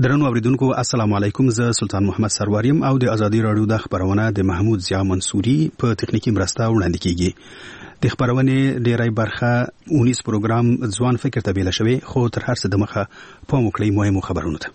درنو اوریدونکو السلام علیکم. زه سلطان محمد سرواریم او د ازادي رادیو د خبرونه د محمود ضیا منصوري په تخنیکی مرسته وړاندې کیږي. د خبرونه ډیری برخه 19 پروګرام ځوان فکر ته بیل شوی، خو تر هر څه د مخه په موکلي مهمو خبرونه ته.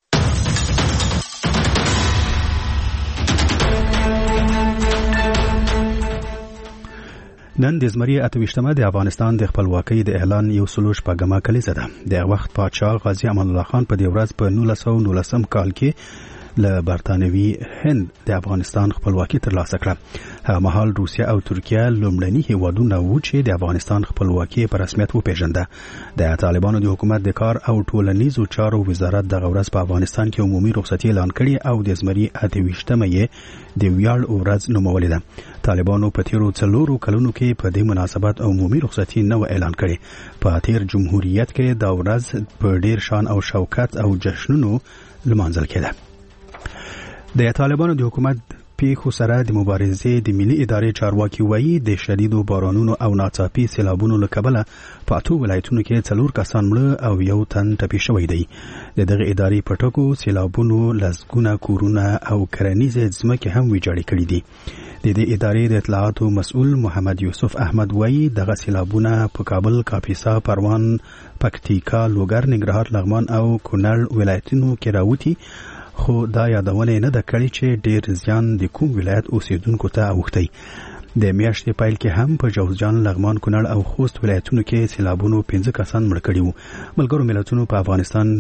نن د زمری 28مه د افغانستان د خپلواکۍ د اعلان یو سلوش په ګما کلیزه ده. د وخت پادشاه غازی امان الله خان په دې ورځ په 1919 کال کې له برتانوي هند د افغانستان خپلواکي ترلاسه کړه. هغه مهال روسیه او ترکیه لومړني هیوادونه وو چې د افغانستان خپلواکي په رسمیت وپیژنده. د طالبانو د حکومت د کار او ټولنیزو چارو وزارت د غورز په افغانستان کې عمومي رخصتي اعلان کړي او د زمری 28مه یې د ویاړ ورځ نومولې ده. طالبانو په تیرو 4 کلونو کې په دې مناسبت عمومي رخصتي نو اعلان کړي. په تیر جمهوریت کې دا ورځ په ډیر شان او شوکت او جشنونو لمانځل کېده. د طالبانو د حکومت پیښو سره د مبارزې د ملي ادارې چارواکي وایي د شدیدو بارانونو او ناڅاپي سیلابونو له کبله په 8 ولایتونو کې 4 کسان مړه او یو تن ټپي شوی دی. دغه ادارې په ټکو سیلابونو لزګونه کورونه او کرنیزه ځمکې هم ویجاړې کړې دي. د دې ادارې د اطلاعاتو مسؤل محمد یوسف احمد وایي دغه سیلابونه په کابل، کاپیسا، پروان، پکتیکا، لوګر، ننګرهار، لغمان او کونړ ولایتونو کې راوتی، خو دا یادونه نه ده کړې چې ډیر زیان د کوم ولایت اوسیدونکو ته اوښتی. د میاشتې پیل کې هم په جوزجان، لغمان، کونړ او خوست ولایتونو کې سیلابونو 15 کسان مړ کړي وو. ملګرو ملتونو په افغانستان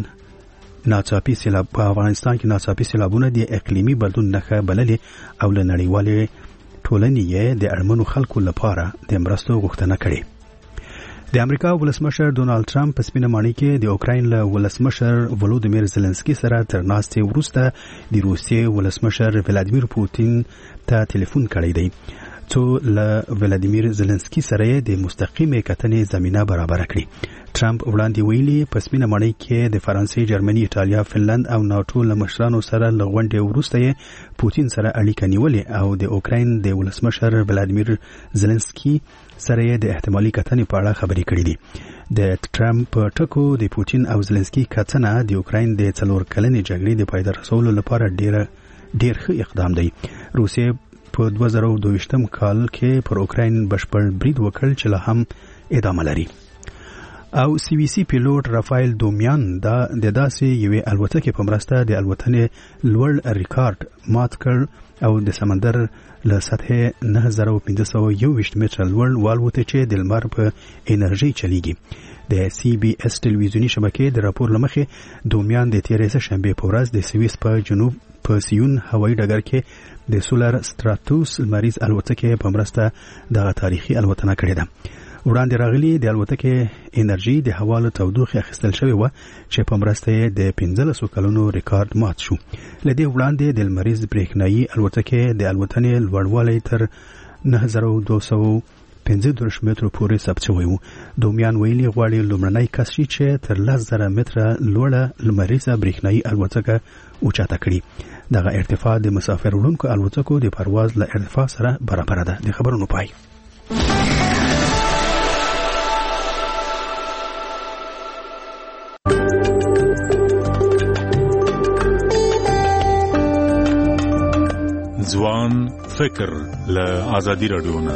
کې ناڅاپي سیلابونه د اقلیمي بدلون نښه بللې او له نړیوالې ټولنې د اړمنو خلکو لپاره د مرستو غوښتنه کړې. د امریکا ولسمشر ډونالد ټرمپ په سپینه ماڼۍ کې د اوکراین له ولسمشر ولودیمیر زيلنسکي سره تر ناستې وروسته د روسیې ولسمشر ولادیمیر پوتین ته ټلیفون کړی دی، څو له ولادیمیر زيلنسکي سره د مستقیمه کتنې زمينه برابر کړي. ټرمپ وړاندې ویلي په سپینه ماڼۍ کې د فرانسې، جرمني، ایټالیا، فنلند او ناتو له مشرانو سره له غونډې وروسته پوتین سره اړیکه نیولې او د اوکراین د ولسمشر ولادیمیر زيلنسکي سره د احتمالي کتنې په اړه خبرې کړې دي. د ټرمپ په ټکو د پوتین او زيلنسکي کتنه د اوکراین د 4 کلنې جګړې د پای ته رسولو لپاره ډیر ښه اقدام دی. روسیې په 2022 کال کې پر اوکراین بشپړ برید وکړ چې له هم ادامه لري. او سی وی سی پیلوټ رافایل دومیان دا د داسې یوې الوتکې په مرسته د الوتنې لوړ ریکارډ مات کړ او د سمندر له سطح 9521 متره لوړ والوته چې د لمر په انرژي چلیږي. د سی بی اس ټلویزیونی شبکې د راپور لمخې دومیان د تیرې شنبه په ورځ د سویس په جنوب په سیون هوایي ډګر کې د سولر ستراتوس لمریز الوتکې په مرسته د تاریخي الوتنه کړې ده. وړاندې راغلي د الوتکې انرژي د هوا له تودوخې اخیستل شوې وه چې په مرسته د 15 کلونو ریکارډ مات شو. له دې وړاندې د لمریز برېښنایي الوتکې د الوتنې لوړوالی تر 9215 مترو پورې ثبت شوی و. دومیان ویلي غواړي لومړنی کس شي چې تر 10000 متره لوړه لمریزه برېښنایي الوتکه اوچاته کړي. دغه ارتفاع د مسافر وړونکو الوتکو د پرواز له ارتفاع سره برابر ده. د خبرونو پای. ځوان فکر له ازادي رادیو نه.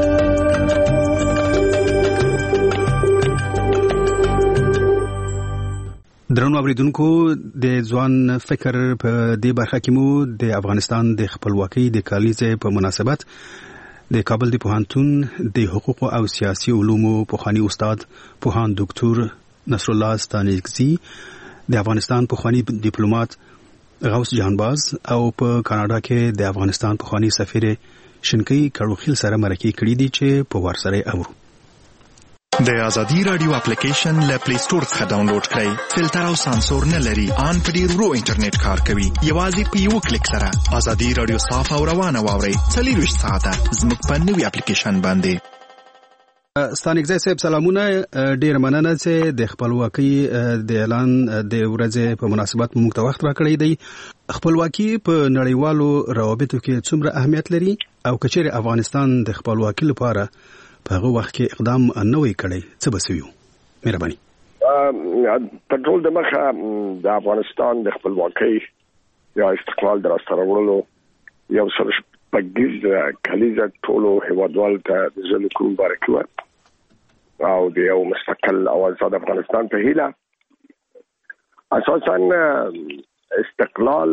درنو اوریدونکو، د ځوان فکر په دې برخه کې مو د افغانستان د خپلواکۍ د کالیزې په مناسبت د کابل د پوهنتون د حقوق او سیاسي علومو پوهانی استاد پوهان ډاکټر نصر الله ستانکزي، د افغانستان پوهانی ډیپلوماټ غوث جهانباز او په کاناډا کې د افغانستان پوهانی سفیر شنکی کړوخیل سره مرکه کړې دي چې په ورسره اورو. د ازادي رادیو اپلیکیشن له پلی سٹور څخه ډاونلوډ کړئ. فلټر او سانسور نه لري. ان په ډیر ورو انټرنیټ کار کوي. یوازې په یو کلیک سره ازادي رادیو صاف او روانه واورئ. 24 ساعته زموږ په نوې اپلیکیشن باندې. ستانکزی صاحب سلامونه. ډیر مننه چې د خپلواکۍ د اعلان د ورځې په مناسبت موږ ته وخت راکړی دی. خپلواکي په نړیوالو روابطو کې څومره اهمیت لري او کچېرې افغانستان د خپلواکۍ لپاره په هغه وخت کې اقدام نه وی کړی څه بسوي؟ مهرباني. ټول د مخه د افغانستان د خپلواکۍ یا استقلال دراسته راوړلو یو څه پګیز کلیزه ټول هیوادوال ته د زلو کوم بارکي او د یو مستقل او آزاد افغانستان په هیله اساساً استقلال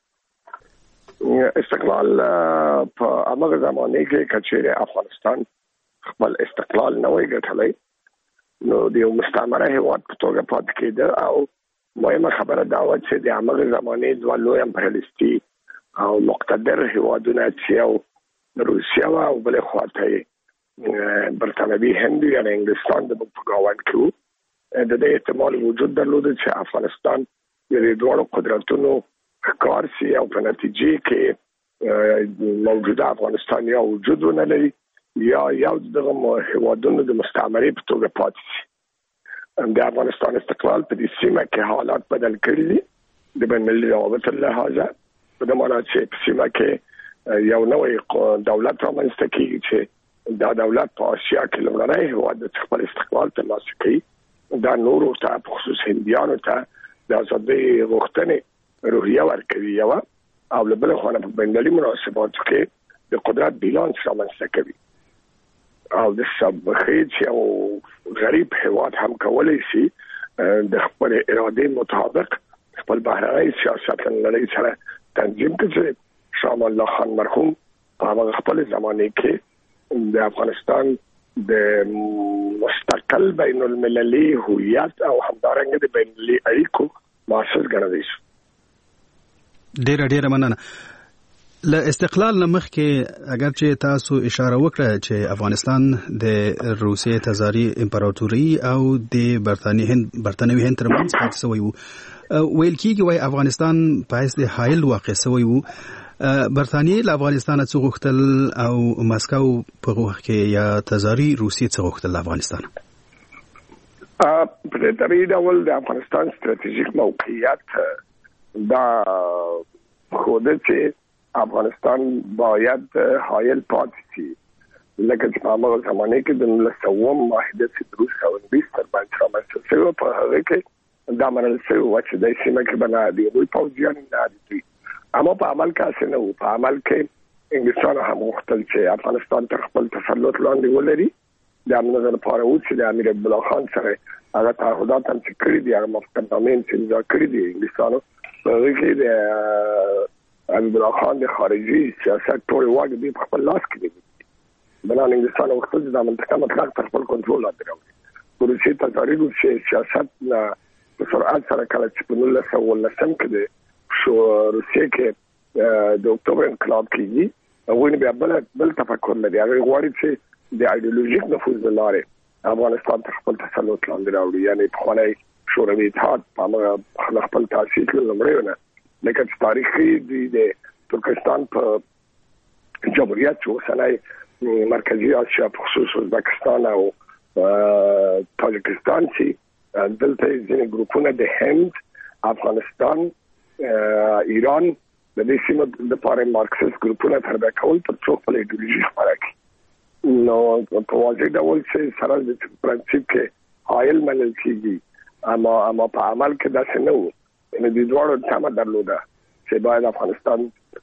په هغه زمانه کې کچېره افغانستان خپل استقلال نه وی ګټلای نو د یو مستعمره هیواد په توګه پاتې کېده او مهمه خبره دا و چې د هغه زمانه د لوی امپریالیستي او مقتدر هیوادونه چې او روسیا او بل خواته برتانوي هند یا انګلستان د بګاوان کې د دې احتمال وجود درلود چې افغانستان د دوه قدرتونو کار سي او په نتیجه کې موجوده افغانستان یا وجود نه لري یا یو دغه هیوادونو د مستعمره په توګه پاتې شي د افغانستان استقلال په دې سیمه کې حالات بدل کړي دي د بین المللي روابط له لحاظه په دې معنی چې په سیمه کې یو نوې دولت رامنځته کیږي چې دا دولت په آسیا کې لومړی هیواد د خپل استقلال ترلاسه کوي دا نورو ته په خصوص هندیانو ته د ازادۍ غوښتنې روحیه ورکوي او بل خو نه په بین المللي مناسباتو کې د قدرت بیلانس رامنځته کوي او د سبخیج او غریب هیواد هم کولای شي د خپل اراده مطابق خپل بهرنی سیاست لړۍ سره تنظیم کړي شامل الله خان مرحوم په هغه خپل زمانه کې د افغانستان د مستقل بین المللي هویت او همدارنګه د بین المللي اړیکو مؤسس ګڼل شي. ډېر مننه. له استقلال مخ کې اگر چې تاسو اشاره وکړه چې افغانستان د روسیې تزاري امپراتوري او د برتانوي هند ترمنځ پاتې شوی وو ویل کېږي وای افغانستان په هیڅ د حایل واقع شوی وو برتانیې له افغانستان څخه غوښتل او مسکو په وخت کې یا تزاري روسیې څخه غوښتل افغانستان په دې طریقه ډول د افغانستان ستراتیژیک موقعیت دا خوده چې افغانستان باید حایل پاتې شي لکه چې په هغه زمانه کې د 1900 معاهده چې روس او انګلیس ترمنځ رامنځته شوه په هغه کې دا منل شوی چې د سیمه کې بنا دی وي پوځیان نه دي اما په عمل کې څه نه وو په عمل کې انګلیسان هم غوښتل چې افغانستان تر خپل تسلط لاندې ولري د امنیت لپاره و چې د امیر عبدالله خان سره هغه تعهدات هم کړی دي هغه مفتنامین چې امضا کړی دي انګلیسانو هغه کې د عبدالله خان د خارجي سیاست ټول واګ دی په خپل لاس کې دی بلان انګلیسان وختل د منطقه مطلق تر خپل کنټرول لاندې راوړي روسي تزاري روسي سیاست نه په سرعت سره کله چې په 1919 کې شو روسي کې د اکتوبر انقلاب کېږي هغه نه بل تفکر لري هغه غواړي چې د ایدئولوژیک نفوذ لاره افغانستان تر خپل تسلط لاندې راوړي یعنی په خلای شوروي اتحاد په خپل تاسیس لمړونه لکه تاریخي د ترکستان په جمهوریت چې وسنای مرکزی آسیا په خصوص ازبکستان او تاجکستان چې دلته ځینې ګروپونه د هند افغانستان ایران د دې سیمو د لپاره مارکسیست ګروپونه تربیه کول تر څو خپل ایدئولوژي خپاره کړي نو په واضح ډول چې سره د پرنسيپ کې حایل منل کېږي اما په عمل کې داسې نه وو ان د دوړو تمه درلوده چې باید افغانستان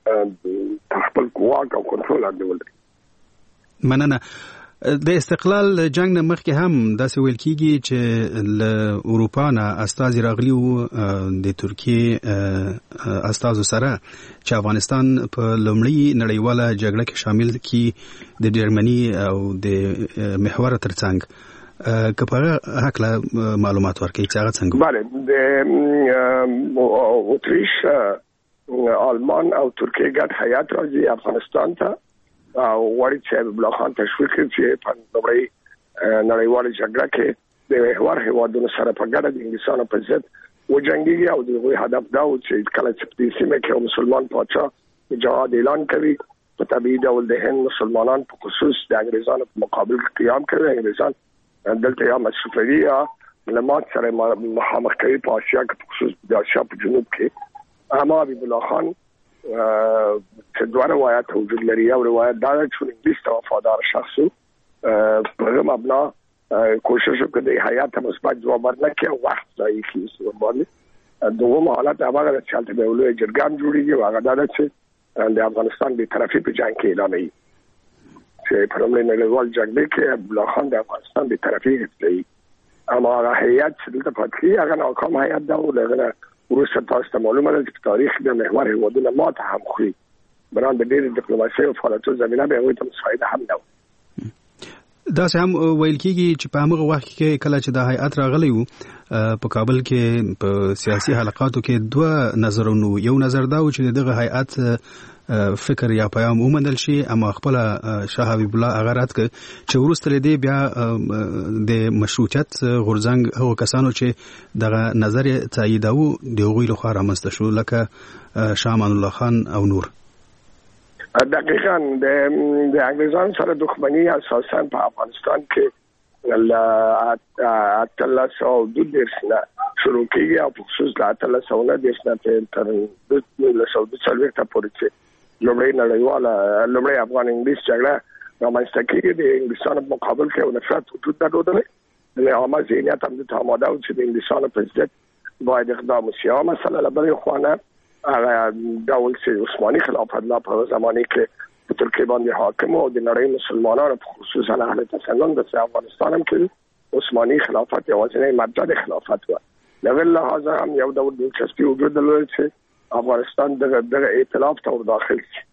خپل قوت او کنټرول ولري. مننه. د استقلال جنگ نه مخکې هم داسې ویل کېږي چې له اروپا نه استازي راغلي وو د ترکیې استازو سره چې افغانستان په لومړی نړیواله جګړه کې شامل کی د جرمني او د محور ترڅنګ که په حق له معلومات ورکړي چې هغه څنګه bale د اتریش آلمان او ترکیه ګډ هیات راځي افغانستان ته او وړي چې عبدالله خان تشویق کړي چې په نړیواله جګړه کې د محور هیوادونو سره په ګډه د انګلیسانو په ضد وجنګيږي او د هدف دا و چې کله چې په سیمه کې مسلمان پاچا جهاد اعلان کوي په طبيعي ډول د هند مسلمانان په خصوص د انګلیسانو په مقابل کې قیام کوي انګلیسان دلته یا مشروطیه لمات سره مخامخ کوي په آسیا کې خصوص د آسیا په جنوب کې اما حبیب الله خان چې دوه روایت وجود لري او روایت دا چې انګلیس ته وفادار شخص په مبنا کوشش وکړي د حیات مثبت جواب ورنکړي وخت ځای کیږي باندې دوه حالت هغه چې حالت به ولې جرګان جوړیږي هغه دا چې د افغانستان به طرفي په جنگ کې اعلان وي چې په لومړي نړیوال جنگ کې عبد الله خان د افغانستان به طرفي کوي اما هغه هیئت چې دلته پاتې هغه ناکام هیئت دا ولغه وروسته تاسو ته معلومه ده چې تاریخ د محور هیوادونو ماته هم خوري بران د ډېر ډیپلوماسي او فعالیتونو زمينه به وي ته فائدہ هم نه دا هم ویل کیږي چې په هغه وخت کې کله چې د هیئت راغلی وو په کابل کې په سیاسي حلقاتو کې دوه نظرونه یو نظر دا و چې دغه هیئت فکر یا پیغام ومنل شي اما خپل شاه حبیب الله هغه رات چې ورسته لدی بیا د مشروطیت غورځنګ هغه کسانو چې دغه نظر تاییداو دغه لخوا رامنځته شو لکه شاه امان الله خان او نور دقیقاً د انګریزانو سره دښمنی اساساً په افغانستان کې اتلس او د سنه شروع کیږي او په خصوص د اتلس او د سنه تر د سعودي څلوېښت پورې چې لومړی افغان انګلیس جګړه رامنځته کیږي د انګلیسانو په مقابل کې نفرت وجود درلودل د عامه ذهنیت هم د آماده او چې د انګلیسانو په ضد باید اقدام وشي او مثلا لبري خوانه هغه ډول چې عثماني خلافت لا په زمانه کې په ترکیه باندې حاکم او د نړۍ مسلمانانو په خصوص اهل تسنن د افغانستان هم کې عثماني خلافت یوازینی مرجع د خلافت و لغه لحاظه هم یو ډول دلچسپي وجود درلود چې افغانستان دغه ائتلاف ته داخل شي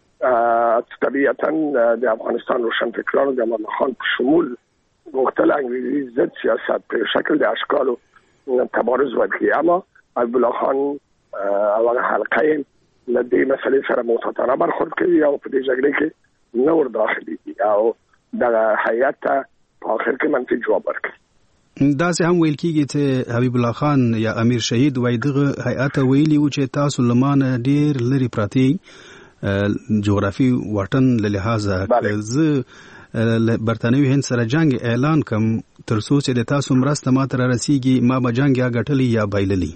طبيعتاً د افغانستان روشنفکرانو د امان خان په شمول غوښتل انګریزي ضد سیاست په شکل د اشکالو تبارز ورکړي اما عبد الله خان هغه حلقه له دې مسلې سره متطابق برخورد کوي او په دې جګړه کې نور داخلي او د هیئت په اخر کې منفي جواب ورکړي دا څه هم ویل کیږي چې حبیب الله خان یا امیر شهید وای دغه هیئت ویلي و چې تاسو لمانه ډیر لري پراتی جغرافي واټن له لحاظه ز برتانوي هند سره جنگ اعلان کوم ترڅو چې د تاسو مرسته ماته رسیږي ما به جنگ یا غټلی یا بایللی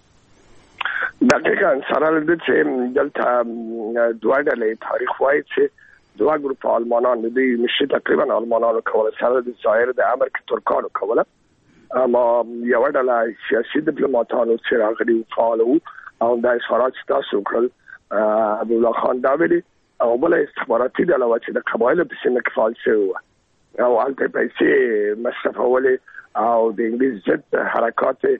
دقیقاً سره د چې دلته دوه ډلې تاریخ وایي چې دوه ګروپ آلمانان د مشي تقریبا آلمانانو کوله سره د ظاهر د امر کې ترکانو کوله اما یو ډله سیاسي ډیپلوماټانو چې راغلي فعال او د اصرارات تاسو کړل عبد الله خان دا ویلي او بل استخباراتي ډله و چې د قبایل په سیمه کې فعال شو او البته پیسې مصرفول او د انګلیس ضد حرکات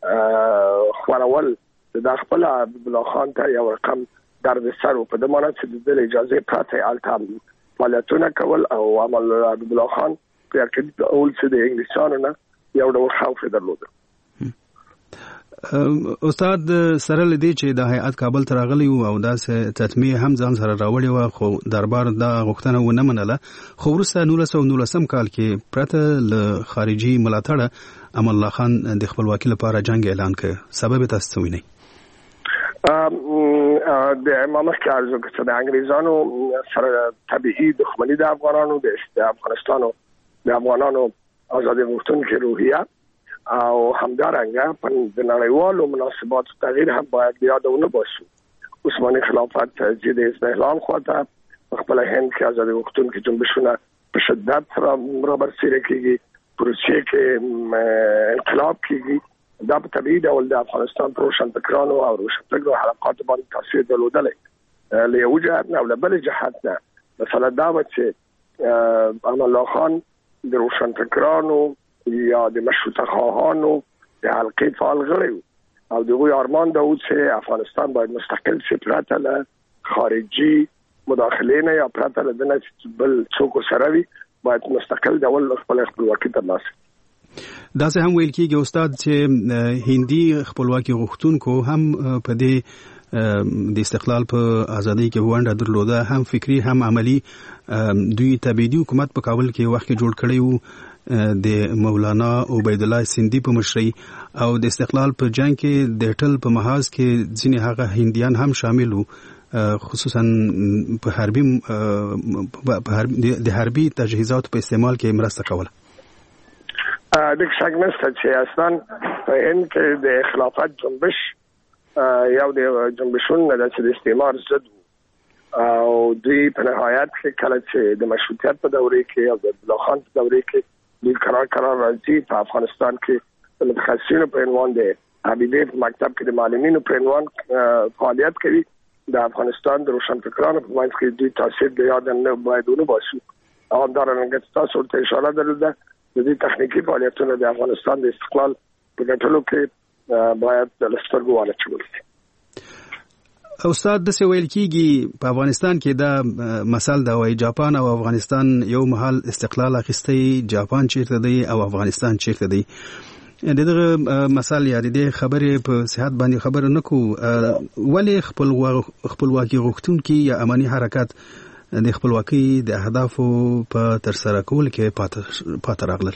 خورول د خپل عبد الله خان ته یو رقم درد سر په دمانه چې د اجازه پراته التام فعالیتونه کول او عمل عبد الله خان په کې اول څه د انګلیسانو نه یو ډول خوف درلود استاد سره لدی چې د هیئت کابل ته راغلی او دا تطمیع هم ځان سره راوړی و خو دربار دا غوښتنه ونه منله خو ورسته 1919 کال کې پرته ل خارجي ملاتړ امان الله خان د خپلواکۍ لپاره جنگ اعلان کړ سبب تاسو وینئ د امامت کې ارزو چې د انګریزانو سره طبيعي دښمنۍ د افغانانو د افغانانو ازادي غوښتونکو روحیه او همدارنګه په د نړیوالو مناسباتو تغییر هم باید یادونه باسو عثماني خلافت چې د استقلال خواته خپل هند کې ازادي غوښتونکو جنبشونه په شدت را برسېره کیږي پروسې کې انقلاب کیږي دا په طبيعي ډول د افغانستان روشنفکرانو او روشنفکرو حلقات باندې تاثیر درلودلی له یو جهت نه او له بل جهت نه مثلا دا چې امان الله خان د روشنفکرانو یا د مشروطه خواهانو د حلقې فعال غړي او دغه ارمان دا و چې افغانستان باید مستقل شي پرته له خارجي مداخله نه یا پرته له دنه بل څوک سره وي باید مستقل ډول خپل خپلواکي ترلاسه دا څه هم ویل کېږي استاد چې هندي خپلواکي غوښتونکو هم په دې د استقلال په ازادۍ کې ونډه درلوده هم فکری هم عملی دوی تبعیدي حکومت په کابل کې وخت جوړ کړی وو د مولانا عبید الله سیندی په مشرۍ او د استقلال په جنگ کې د ټل په محاذ کې ځینې هغه هندیان هم شامل وو خصوصا په حربي تجهیزات په استعمال کې مرسته کوله د څنګه چې اصلا په هند کې د خلافت جنبش یو د جنبشونو د استعمار ضد او دوی په نهایت کې کله چې د مشروطیت په دوره کې او د الله خان په دوره کې دوی قرار راځي په افغانستان کې متخصصینو په عنوان دي حبیبي په مکتب کې د معلمینو په عنوان فعالیت کوي. د افغانستان د روشنفکرانو په منځ کې دوی تاثیر د یاد نه باید باسو. او همدارنګه تاسو ته اشاره درلوده د دې تخنیکی فعالیتونو د افغانستان د استقلال په ګټلو کې باید د لسترګو واچول شي. استاد د څه ویل کیږي په افغانستان کې دا مثال دا وایي جاپان او افغانستان یو محل استقلال اخیستی، جاپان چیرته دی او افغانستان چیرته دی. دغه مثال یا د خبرې په صحت باندې خبر نه کو ولی خپلواکي غوښتونکي یا امني حرکت د خپلواکي د اهدافو په تر سره کول کې پاتې راغلل.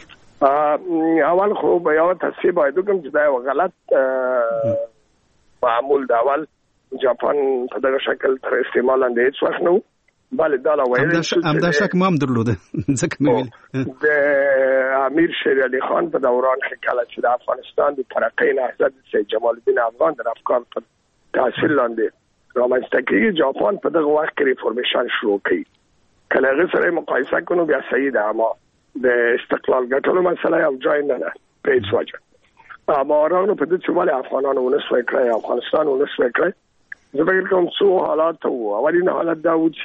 اول خو به یو تصحیح باید وکړم چې دا یو غلط معمول د اول جاپان په دغه شکل تر استعمال اندې هیڅ وخت نو بلې دا لا وایي همدا شک مام درلوده ځکه مې د امیر شیر علي خان په دوران کې کله چې د افغانستان د ترقۍ نهضت سید جمال الدین افغان د افکار په تاثیر لاندې رامنځته کېږي. جاپان په دغه وخت کې ریفورمیشن شروع کړي. کله هغه سره مقایسه کړو بیا صحیح ده، اما د استقلال ګټلو مسله یو ځای نه ده په هیڅ وجه. اما راغلو په دې چې ولې افغانانو ونسوي کړی، افغانستان ونسوي کړی. زه فکر کوم څو حالات وو. اولین حالت دا و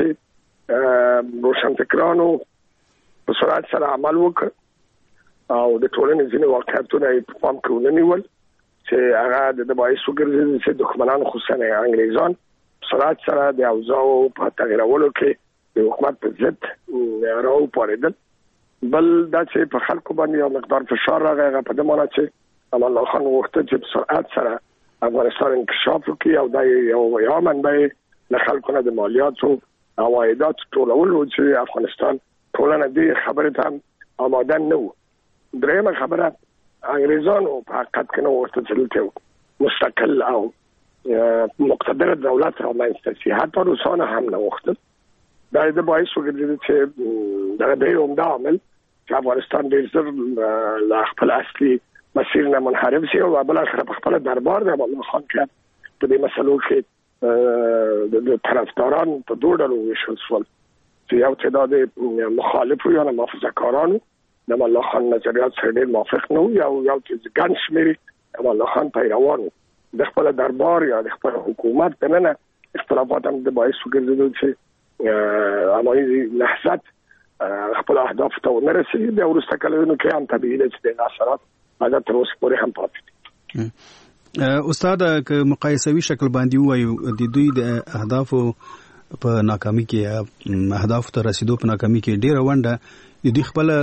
چې روشنفکرانو په سرعت سره عمل وکړ او د ټولنې ځینې واقعیتونه یې په پام کې ونیول چې هغه د باعث وګرځېدل چې دښمنان خصوصا انګریزان سرعت سره د اوضاعو په تغیرولو کې د حکومت په ضد راوپارېدل. بل دا چې په خلکو باندې یو مقدار فشار راغی، هغه په دې معنی چې امان الله خان غوښتل چې په سرعت سره افغانستان انکشاف وکړي او دا یو منبع له خلکو نه د مالیاتو او عایداتو ټولول و چې افغانستان ټولنه دې خبرې ته آماده نه و. درېیمه خبره انګریزانو په حقیقت کې نه ورته چې مستقل او مقتدر دولت رامنځته شي، حتی روسانو هم نه غوښتل. دا د باعث وګرځېد چې دغه دی عمده عامل چې افغانستان ډېر زر له خپل اصلي مسیر نه منحرف شي او بل اخر په خپل دربار د الله خان کې په دې مسلو کې د طرفداران په دوه ډلو ویشل شول چې یو تعداد مخالف یا محافظه‌کارانو د الله خان نظریات سره ډېر موافق نه وو، یو چې ګڼ شمېر د الله خان پیروانو د خپل دربار یا د خپل حکومت دننه اختلافات هم د باعث وګرځېدل چې امني نهضت خپل اهداف ته ورسېږي. د وروسته کلونو کې هم طبیعي ده چې د اثرات دا تر اوسه پورې هم پاتې دي. استاد که مقایسوي شکل باندې وایو د دوی د اهدافو په ناکامي کې یا اهدافو ته رسیدو په ناکامي کې ډېره ونډه د دوی خپل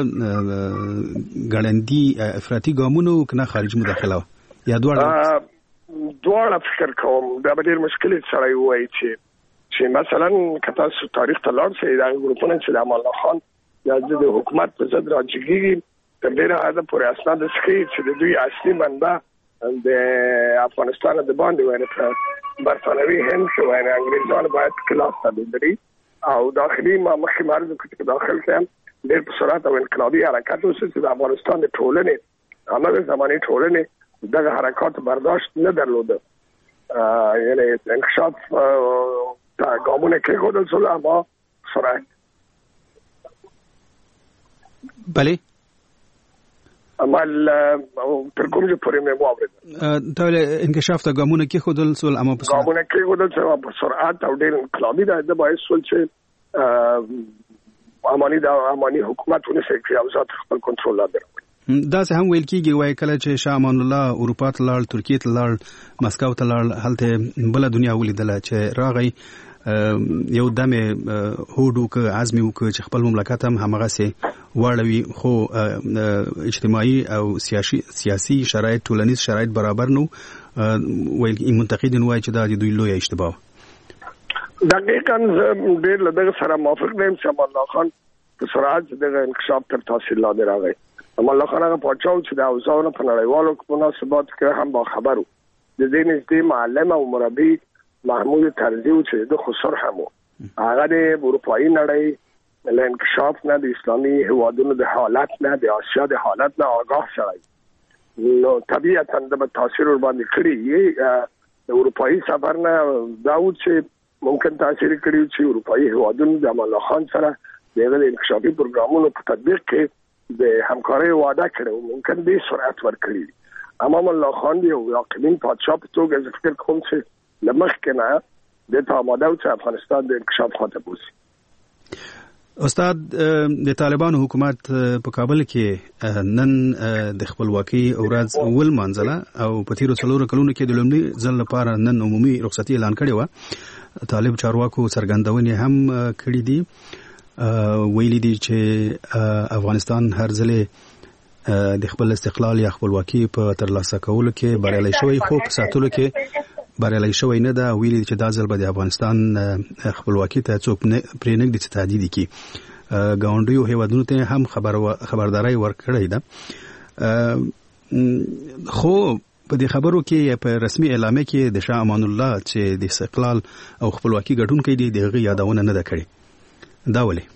ګړندي افراطي ګامونو کنه خارجي مداخله یا دواړه فکر کوم دا به ډېر مشکل سره وایي چې مثلا که تاسو تاریخ ته لاړ شئ دا ګروپونه چې د امان الله خان یا د حکومت په ضد راجګېږي تر ډېره حده پورې اسناد ښیي چې د دوی اصلي منبع د افغانستان د باندې وایي په برتانوي هند کې وایي انګریزان باید کلاس ته دري او داخلي مخکې معرض کې داخل کې ډېر په سرعت او انقلابي حرکت وشو چې د افغانستان د ټولنې هغه زماني ټولنې دغه حرکات برداشت نه درلوده. یعنی انکشاف تا ګامونه کې خودل سره اما سرعت بله عمل تر کومه پورې مې واورید ته انکشاف ته ګامونه کې خودل سول اما په ګامونه کې خودل سره په سرعت او ډېر انقلابي د باعث ول چې اماني حکومتونه سره او ذات خپل کنټرول لاندې دا څه هم ویل کېږي وای کله چې شاه امان الله اروپا ته لاړ، ترکیه ته لاړ، مسکو ته لاړ، هلته بل دنیا ولیدله چې راغی یو دمه هوډ وکړ، عزم وکړ چې خپل مملکت هم همغه سي واړوي، خو اجتماعي او سیاسي شرایط ټولنیز شرایط برابر نو ویل منتقدین وایي چې دا د دوی لوی اشتباه. دقیقاً ډېر له دغه سره موافق یم چې امان الله خان په سرعت دغه انکشاف تر تحصیل لاندې راغی. امان الله خان هغه پاچاو چې د اوضاعو په نړیوالو مناسباتو کې هم باخبر و. د دې نږدې معلم او مربي محمود طرزي چې د خسر هم هغه د اروپایي نړۍ له انکشاف نه د اسلامي هیوادونو د حالت نه د آسیا د حالت نه آگاه شوی. نو طبیعتاً د تاثیر ور باندې کړی د اروپایي سفر نه داوود چې ممکن تاثیر کړی چې اروپایي هیوادونو د امان الله خان سره دغه انکشافي پروګرامونو په تطبیق کې د همکارۍ وعده کړو ممکن به سرعت ورکړي امام الله خان دی او یقین پادشاه په توګه زه فکر کوم چې لمخ کنه د تاماده او افغانستان د انکشاف خاطر بوسي. استاد د طالبانو حکومت په کابل کې نن د خپلواکۍ ورځ ول منځله او په تیرو 4 کلونو کې د لومړي ځل لپاره نن عمومي رخصتي اعلان کړې و. طالب چارواکو څرګندونې هم کړې دي ویلي دي چې افغانستان هر ځل د خپل استقلال یا خپلواکۍ په ترلاسه کولو کې بریالي شوی خو په ساتلو کې بریالي شوی نه ده. ویلي چې دا ځل به د افغانستان خپلواکۍ ته څوک پرې نږدې چې تهدید کړي. ګاونډیو هیوادونو ته هم خبرداري ورکړې ده خو په دې خبرو کې په رسمي اعلامیه کې د شاه امان الله چې د استقلال او خپلواکۍ ګټونکي دي دغه یادونه نه ده کړې. دا ولې؟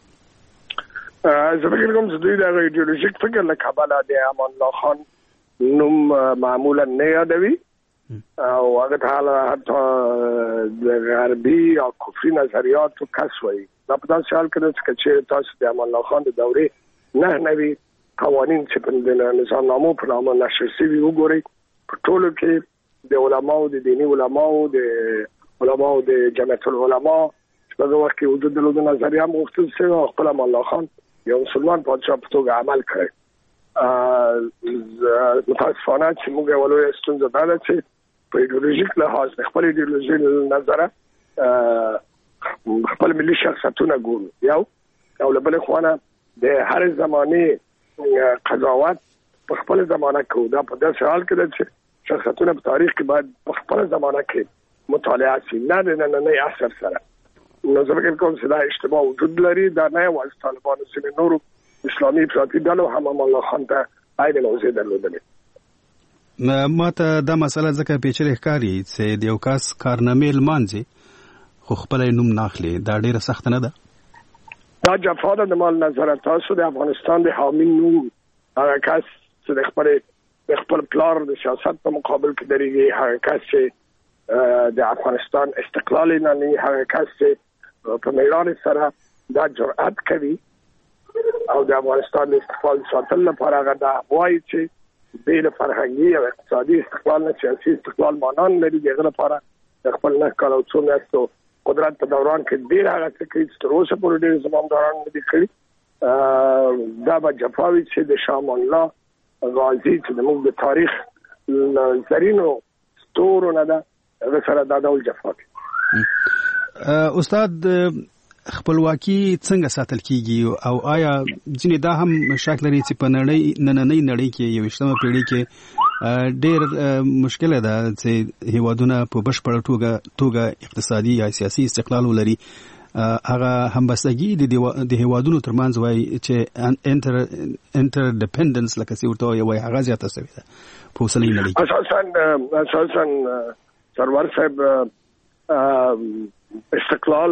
زه فکر کوم چې دوی د ایډیولوژیک فکر له کبله د امان الله خان نوم معمولا نه یادوي او هغه ته حتی د غربي او کفري نظریاتو کس وایي. دا په داسې حال کې ده چې تاسو د امان الله خان د دورې نه نوي قوانین چې په د نظامنامو په نامه نشر شوي وګورئ په ټولو کې د علماو د دیني علماو د جمعیت العلماء چې په هغه وخت کې وجود درلود نظریه هم غوښتل شوې او خپل امان الله خان یو مسلمان پادشاه په توګه عمل کړی. متاسفانه چې موږ یو لویه ستونزه دا ده چې په ایډیولوژیک لحاظ خپل ایډیولوژي نظره خپل ملي شخصیتونه ګورو یو او له بل خوا د هر زمانه قضاوت په خپل زمانه کې دا په داسې حال کې ده چې شخصیتونه په تاریخ کې باید په خپل زمانه کې مطالعه شي نه د نننۍ عصر سره. نو زه فکر کوم چې دا اشتباه وجود لري. دا نه یوازې طالبانو ځینې نورو اسلامي افراطي ډلو هم امان الله خان ته عین موضوع درلودلې. ما ته دا مسله ځکه پیچلې ښکاري چې د یو کس کارنامې لمانځي خو خپل نوم نه اخلي. دا ډیره سخت نه ده؟ دا جفا ده د مال نظره. تاسو د افغانستان د حامل نوم هغه کس چې د خپل پلار د سیاست په مقابل کې درېږي، هغه کس چې د افغانستان استقلال نه لري، هغه کس چې په میدان سره دا جرأت کوي او د افغانستان د استقلال ساتلو لپاره هغه دا وایي چې د فرهنګي او اقتصادي استقلال نه سیاسي استقلال معنا لري. دغه لپاره د خپل نه کال او څو میاشتو قدرت په دوران کې ډیر هغه څه کوي چې تر اوسه پورې ډیر زمامداران نه دي کړي. دا به جفاوي چې د شاه امان الله غازي چې موږ د تاریخ زرینو ستورو نه ده هغه سره دا ډول جفا کوي. استاد خپلواکي څنګه ساتل کیږي او آیا ځینې دا هم شک لري چې په نننۍ نړۍ کې 21مه پیړۍ کې ډېر مشکله ده چې هیوادونه په بشپړه توګه اقتصادي یا سیاسي استقلال ولري؟ هغه همبستګي د هیوادونو ترمنځ وایي چې انټر ډیپندنس لکه څه ورته وایي هغه زیاته شوې ده په اوسنۍ نړۍ کې. اساساً سرور صاحب استقلال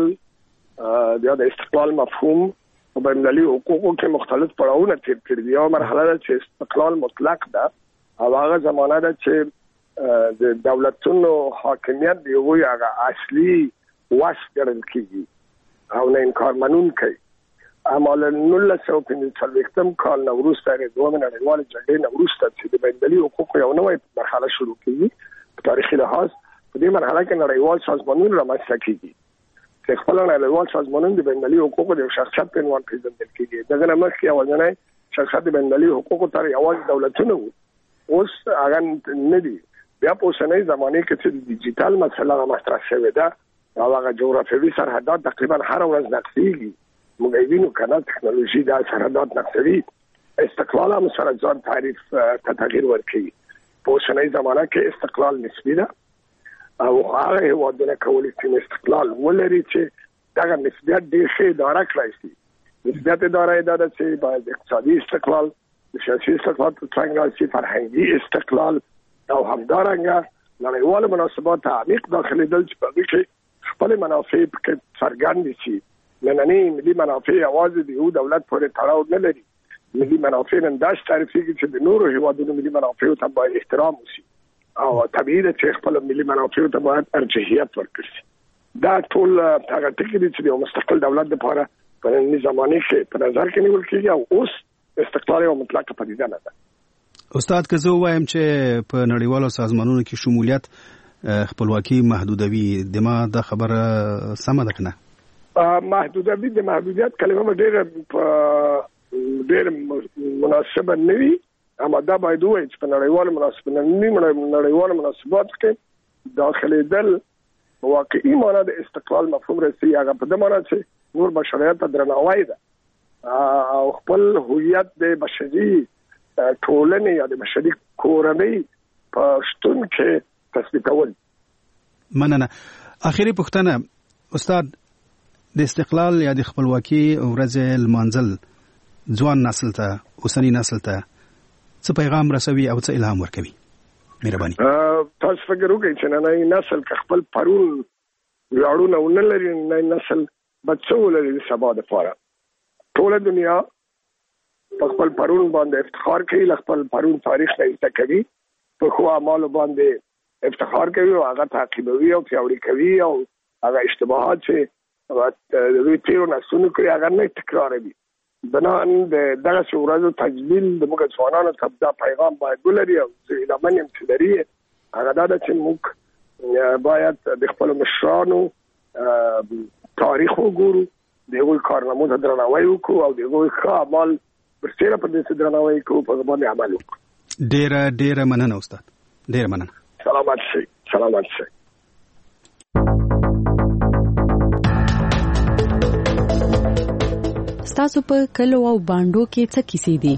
د استقلال مفهوم په بین‌المللي حقوقو کې مختلف پړاوونه تیر کړي دي. یو مرحله ده چې استقلال مطلق ده او هغه زمانه ده چې د دولتونو حاکمیت دی یو هغه اصلي واس ګڼل کیږي او نه انکار منونکی. اما له 1945 کال نه وروسته د دوه نړیوالو جګړې نه وروسته چې د بین‌المللي حقوقو یو نوې مرحله شروع کیږي په تاریخي لحاظ په دې مرحله کې نړیوال سازمانونه رامنځته کیږي چې خپل نړیوال سازمانونه د بین‌المللي حقوقو د شخصیت په عنوان پیژندل کیږي. دغه نه مخکې یوازینی شخصیت د بین‌المللي حقوقو تر یوازې دولتونه وو، اوس هغه نه دي. بیا په اوسنۍ زمانه کې چې د ډیجیټل مسله مطرح شوې ده او هغه جغرافیوي سرحدات تقریبا هر ورځ نقصېږي. موږ وینو کنه ټکنالوژي دا سرحدات نقصوي. استقلال هم سره ځان تعریف ته تغییر ورکوي. په اوسنۍ زمانه کې استقلال نسبي ده او هغه هیوادونه کولی چې استقلال ولري چې دغه نسبیت ډېر ښه اداره کړی شي. نسبیت اداره ده چې باید اقتصادي استقلال، سیاسي استقلال څنګه راشي، فرهنګي استقلال او همدارنګه نړیوال مناسبات عمیق داخليدل چې په کې خپل منافع پکې څرګند شي. نننی ملي منافع یوازې د یو دولت پورې تړاو نه لري. ملي منافع نن داش تعریف کیږي چې د نورو هیوادونو ملي منافع ته باید احترام وشي او طبیعي ده چې خپل ملي منافع ته باید ارجحیت ورکړي. دا ټول هغه ټکي دي چې د مستقل دولت لپاره په نړۍ زمانه کې په نظر کې نیول کېږي او اوس استقلال یو مطلقه پدیده نه ده. استاد که زه وایم چې په نړیوالو سازمانونو کې شمولیت خپلواکي محدودوي د ما د خبره سمه ده کنه؟ محدودوي د محدودیت کلمه ډېر مناسبه نه وي، اما دا باید وایي چې په نړیوالو مناسباتو کې داخليدل واقعي معنا د استقلال مفهوم رسي. هغه په دې معنی چې نور بشریت ته درناوی ده او خپل هویت د بشري ټولنې یا د بشري کورنۍ په شتون کې تصدیقول. مننه. اخیری پوښتنه استاد، د استقلال یا د خپلواکي ورځ المنزل ځوان نسل ته اوسنی نسل ته څه پیغام رسوي او څه الهام ورکوي؟ مهرباني. تاسو فکر وکړئ چې نن نسل خپل پرون ویاړونه ونلري، نن نسل بچو لري د سبا لپاره. ټول دنیا په خپل پرون باندې افتخار کوي، خپل پرون تاریخ نه زده کوي، په خو اعمال باندې افتخار کوي او هغه تعقیبوي او پیاوړي کوي او هغه اشتباهات چې د تیرو نسلونو کوي هغه نه تکراروي. بنان د دغه ورځو تجلیل د موږ ځوانانو ته دا پیغام باید ولري او زه د منیم چې لري هغه دا چې موږ باید د خپل مشرانو تاریخ وګورو، دغه کارنامو ته درناوی وکړو او دغه ښه اعمال ورسره په دې درناوی وکړو، په باندې عمل وکړو. ډېر مننه استاد، ډېر مننه. سلامات شئ. ستاسو په کلو او باندو کې څه کیسې دي؟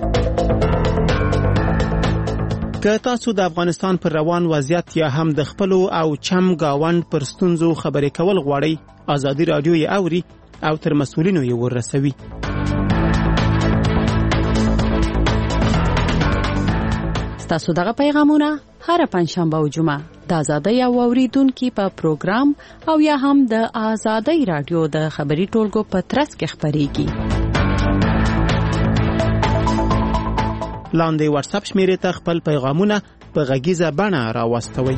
که تاسو د افغانستان پر روان وضعیت یا هم د خپل او چم گاوند پر ستونزو خبرې کول غواړئ، ازادي رادیو یې اوري او تر مسؤلینو یې ورسوي. ستاسو دغه پیغامونه هر پنځشنبه او جمعه د آزادۍ او اوریدونکو په پروګرام او یا هم د آزادۍ رادیو د خبري ټولګو په ترڅ کې خبريږي. لاندې واتس اپ شمیرې ته خپل پیغامونه په غږیزه بڼه راوستوئ.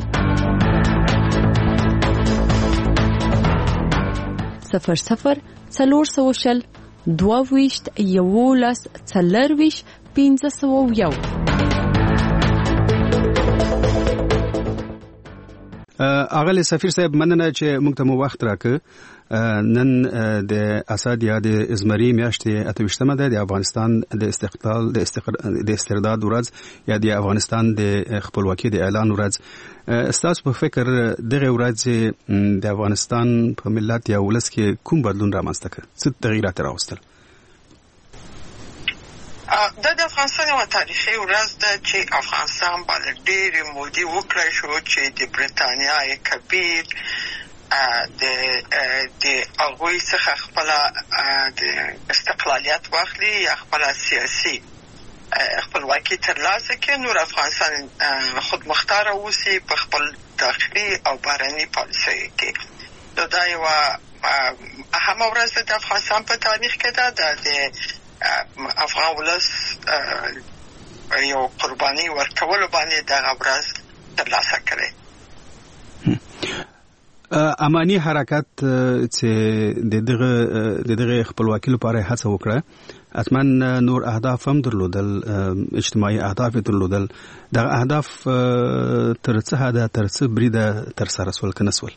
00 400 22 11 40 501. اغلی سفیر صاحب مننه چې موږ ته مو وخت راکړ. نن د اسد یا د ازمري میاشتې 28مه ده، د افغانستان د استقلال د استرداد ورځ یا د افغانستان د خپلواکۍ د اعلان ورځ. ستاسو په فکر دغه ورځ د افغانستان په ملت یا ولس کې کوم بدلون رامنځته کړ؟ څه تغیرات راوستل؟ د افغانستان یو تاریخي ورځ ده چې افغانستان باندې ډېر مودي وکړای شو چې د برتانیا کبیر د هغوی څخه خپل د استقلالیت واخلي یا خپل سیاسي خپلواکي ترلاسه کړي. نور افغانستان خود مختار اوسي په خپل داخلي او بهرني پالیسۍ کې. دا یو اهم ورځ د افغانستان په تاریخ کې ده. د افغان ولس یو قرباني ورکول باندې دغه ورځ ترلاسه کړي. امانی حرکت چې د دغه خپلواکۍ لپاره هڅه وکړه، اتمن نور اهداف هم درلودل، اجتماعي اهداف درلودل. دغه اهداف تر څه حده تر څه بریده تر سره سول کنه سول؟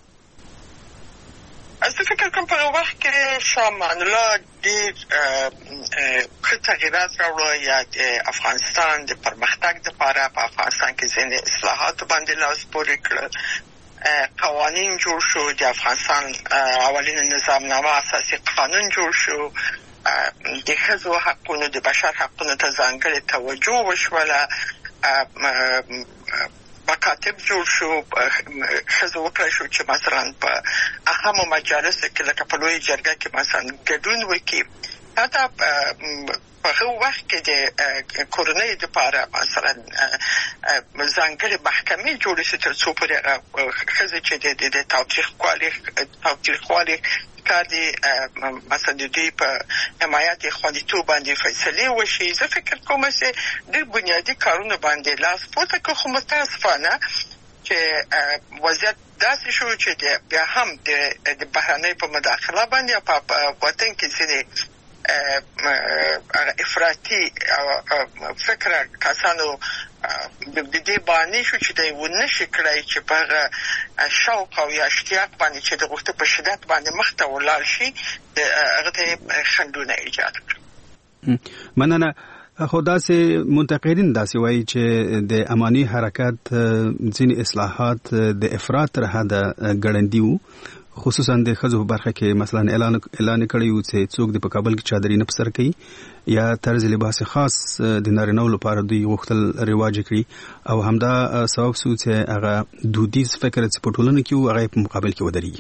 زه فکر کوم په وخت کې شامان الله ډېر ښه تغییرات راوړل یا د افغانستان د پرمختګ لپاره په افغانستان کې ځینې اصلاحات باندې لاس پورې کړل. قوانین جوړ شو، د افغانستان اولین نظامنامه اساسي قانون جوړ شو، د ښځو حقونو د بشر حقونو ته ځانګړې توجه وشوله، مکاتب جوړ شو، ښځو وکړای شو چې مثلا په اهمو مجالسو کې لکه په لویه جرګه کې مثلا ګډون وکړي. حتی په هغه وخت کې د کورنۍ لپاره مثلا ځانګړې محکمې جوړې شوې تر څو پورې ښځې چې د تاوتریخوالي کار دي مثلا د دوی په حمایت خوندیتوب باندې فیصلې وشي. زه فکر کوم چې د بنیادي کارونو باندې لاس پورته کړو، خو متاسفانه چې وضعیت داسې شو چې بیا هم د بهرنۍ په مداخله باندې په وطن کې ځینې افراطي فکر کسانو د دې باندې شو چې دوی ونشي کړای چې په شوق او یا اشتیاق باندې چې د غوښته په شدت باندې مخته ولاړ شي هغه ته خنډونه ایجاد کړي. مننه. خو داسې منتقدین داسې وایي چې د امانی حرکت ځینې اصلاحات د افراط تر حده ګړندي وو، خصوصا د ښځو په برخه کې مثلا اعلان کړی و چې څوک د په کابل کې چادري نه پسر کوي یا طرز لباس خاص د نارینه‌و لپاره دوی غوښتل رواج کړي او همدا سبب سو چې هغه دودیز فکر چې په ټولنه کې و هغه په مقابل کې ودرېږي.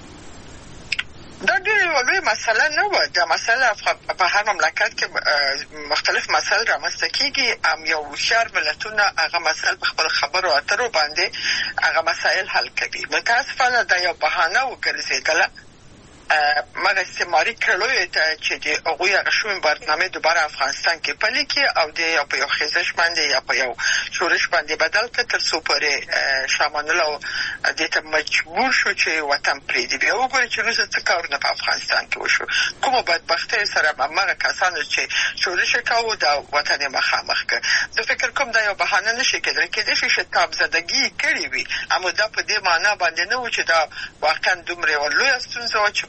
دا ډېره لویه مسله نه وه. دا مسله په هر مملکت کې مختلف مسایل رامنځته کېږي. یو هوښیار ملتونه هغه مسایل په خپل خبرو اترو باندې هغه مسایل حل کوي. متاسفانه دا یو بهانه وګرځېدله مګر استعماري کړلو ته چې د هغوی هغه شومې برنامې دوباره افغانستان کې پلي کړي او د یو په یو خیزش باندې یا په یو شورش باندې بدل کړي تر څو پورې شاه امان الله دې ته مجبور شو چې وطن پرېږدي. بیا وګورئ چې وروسته څه کارونه په افغانستان کې وشو. کومو بدبختیو سره هماغه کسانو چې شورش یې کاوه دا وطن یې مخامخ کړ. زه فکر کوم دا یو بهانه نشي کېدلی. کېدای شي شتاب زدګي یې کړې وي اما دا په دې معنا باندې نه و چې دا واقعا دومره یوه لویه ستونزه وه چې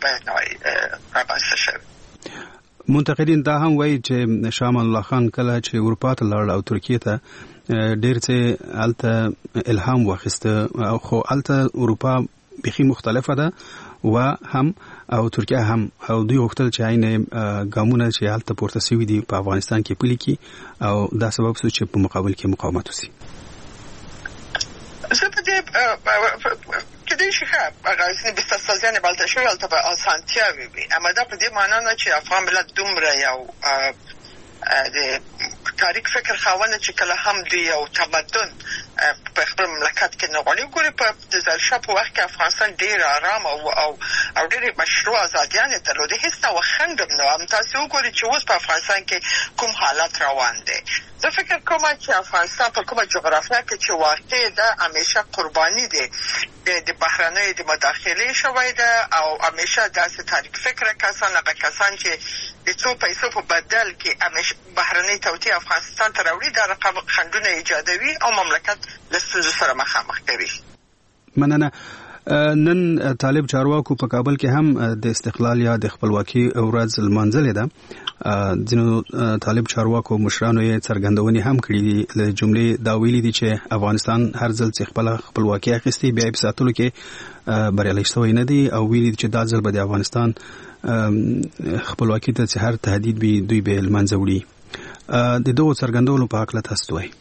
منتقدین دا هم وایي چې شاه امان الله خان کله چې اروپا ته لاړ او ترکیه ته ډېر څه هلته الهام واخیسته خو هلته اروپا بیخي مختلفه ده و هم او ترکیه هم او دوی غوښتل چې عین ګامونه چې هلته پورته شوي دي په افغانستان کې پلي کړي او دا سبب شو چې په مقابل کې مقاومت وشي. زه په دې کېدای شي غازي بستاسازیان بلته شوی هلته به اسانتیاوې وي اما دا په دې معنا نه چې افغان ملت دومره یو د تاریخ فکر خاوند چې کله هم دی یو تمدن په خپل مملکت کې نه غواړي. ګوري په د ظاهرشاه په وخت کې افغانستان ډېر آرام او ډېرې مشروع ازادیانې درلودې. هېڅ ډول خنډ هم نه و. تاسې وګورئ چې اوس په افغانستان کې کوم حالت روان دی. زه فکر کوم چې افغانستان په کومه جغرافیه کې چې واقع ده همیشه قرباني دی د بهرنۍ د مداخلې شوی ده او همیشه داسې تاریخ فکره کسان هغه کسان چې د څو پیسو په بدل کې همیشه بهرنۍ توطیې افغانستان ته راوړي دا رقم خنډونه ایجادوي او مملکت له ستونزو سره مخامخ کوي. مننه. نن طالب چارواکو په کابل کې هم د استقلال یا د خپلواکي ورځ لمانځلې ده. ځینو طالب چارواکو مشرانو یې څرګندونې هم کړې دي. له جملې دا ویلي دي چې افغانستان هر ځل چې خپل خپلواکي اخیستي بیا یې په ساتلو کې بریالی شوی نه دی او ویلي دي چې دا ځل به د افغانستان خپلواکي ته چې هر تهدید وي دوی به لمنځه وړي. د دغو څرګندولو په هکله تاسو وایئ؟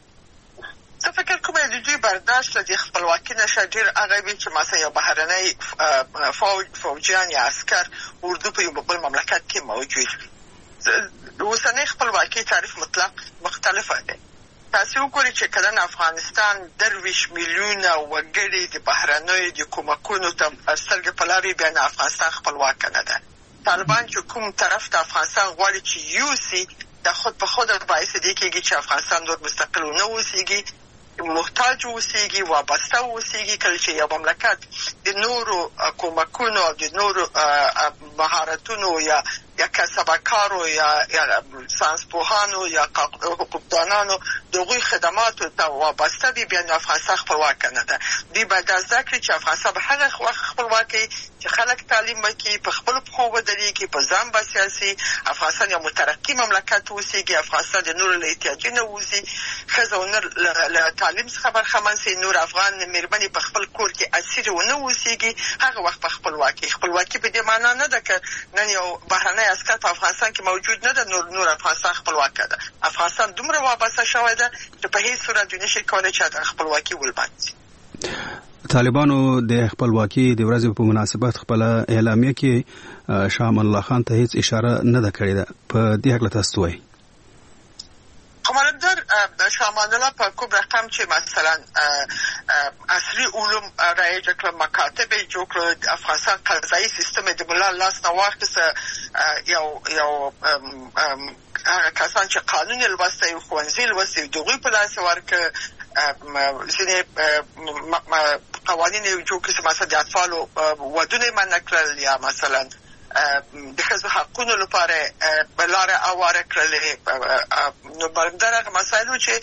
زه فکر کوم د دوی برداشت له خپلواکي نشه ډېر هغه وي چې مثلا یو بهرنی فوجیان یا عسکر اردو په یو بل مملکت کې موجود وي. د اوسنۍ خپلواکي تعریف مطلق مختلفه دی. تاسې وګورئ چې کله افغانستان 23 میلیونه وګړي د بهرنیو د کومکونو ته سترګې په لار وي بیا نه افغانستان خپلواکه نه ده. طالبان چې کوم طرف ته افغانستان غواړي چې یوسي دا خود په خود باعث دی کېږي چې افغانستان نور مستقل نه اوسېږي، محتاج اوسېږي، وابسته اوسېږي. کله چې یو مملکت د نورو کومکونو او د نورو مهارتونو یا کسبکارو یا ساینسپوهانو یا حقوقدانانو دغوی خدماتو ته وابسته وي بیا نو افغانستان خپلواکه نه ده. دوی باید دا زده کړي چې افغانستان به هغه وخت خپلواکي چې خلک تعلیم وکړي، په خپلو پښو ودرېږي، په ځان بسیاسي افغانستان یو مترقي مملکت اوسېږي، افغانستان د نورو له احتیاجي نه وځي، ښځه او نر له تعلیم څخه برخمن سي، نور افغان مېرمنې په خپل کور کې اسیرې ونه اوسېږي، هغه وخت په خپلواکي په دې معنا نه ده که نن یو بهرنی عسکر په افغانستان کې موجود نه ده نور افغانستان خپلواکه ده. افغانستان دومره وابسته شوی ده چې په هیڅ صورت نشي کولی چې خپلواکي ولبند. طالبانو د خپلواکي د ورځې په مناسبت خپل اعلامیه کې شاه امان الله خان ته هیڅ اشاره نه ده کړې ده. په دې هکله تاسو وایئ؟ قمالدار شاه امان الله په کوم رقم چې مثلا عصري علوم رایج کړل، مکاتب یې جوړ کړل، افغانستان قضایي سیستم د ملا لاس نه واخیسته، یو هغه کسان چې قانون یې لوستی، ښوونځي لوستی دغوی په لاس یې ورکړه، ځینې قوانین یې جوړ کړي چې مثلا د اطفالو ودونه یې منع کړل یا مثلا د ښځو حقوقو لپاره بلاره اواره کړلې. نو بلدرغه مسایلو چې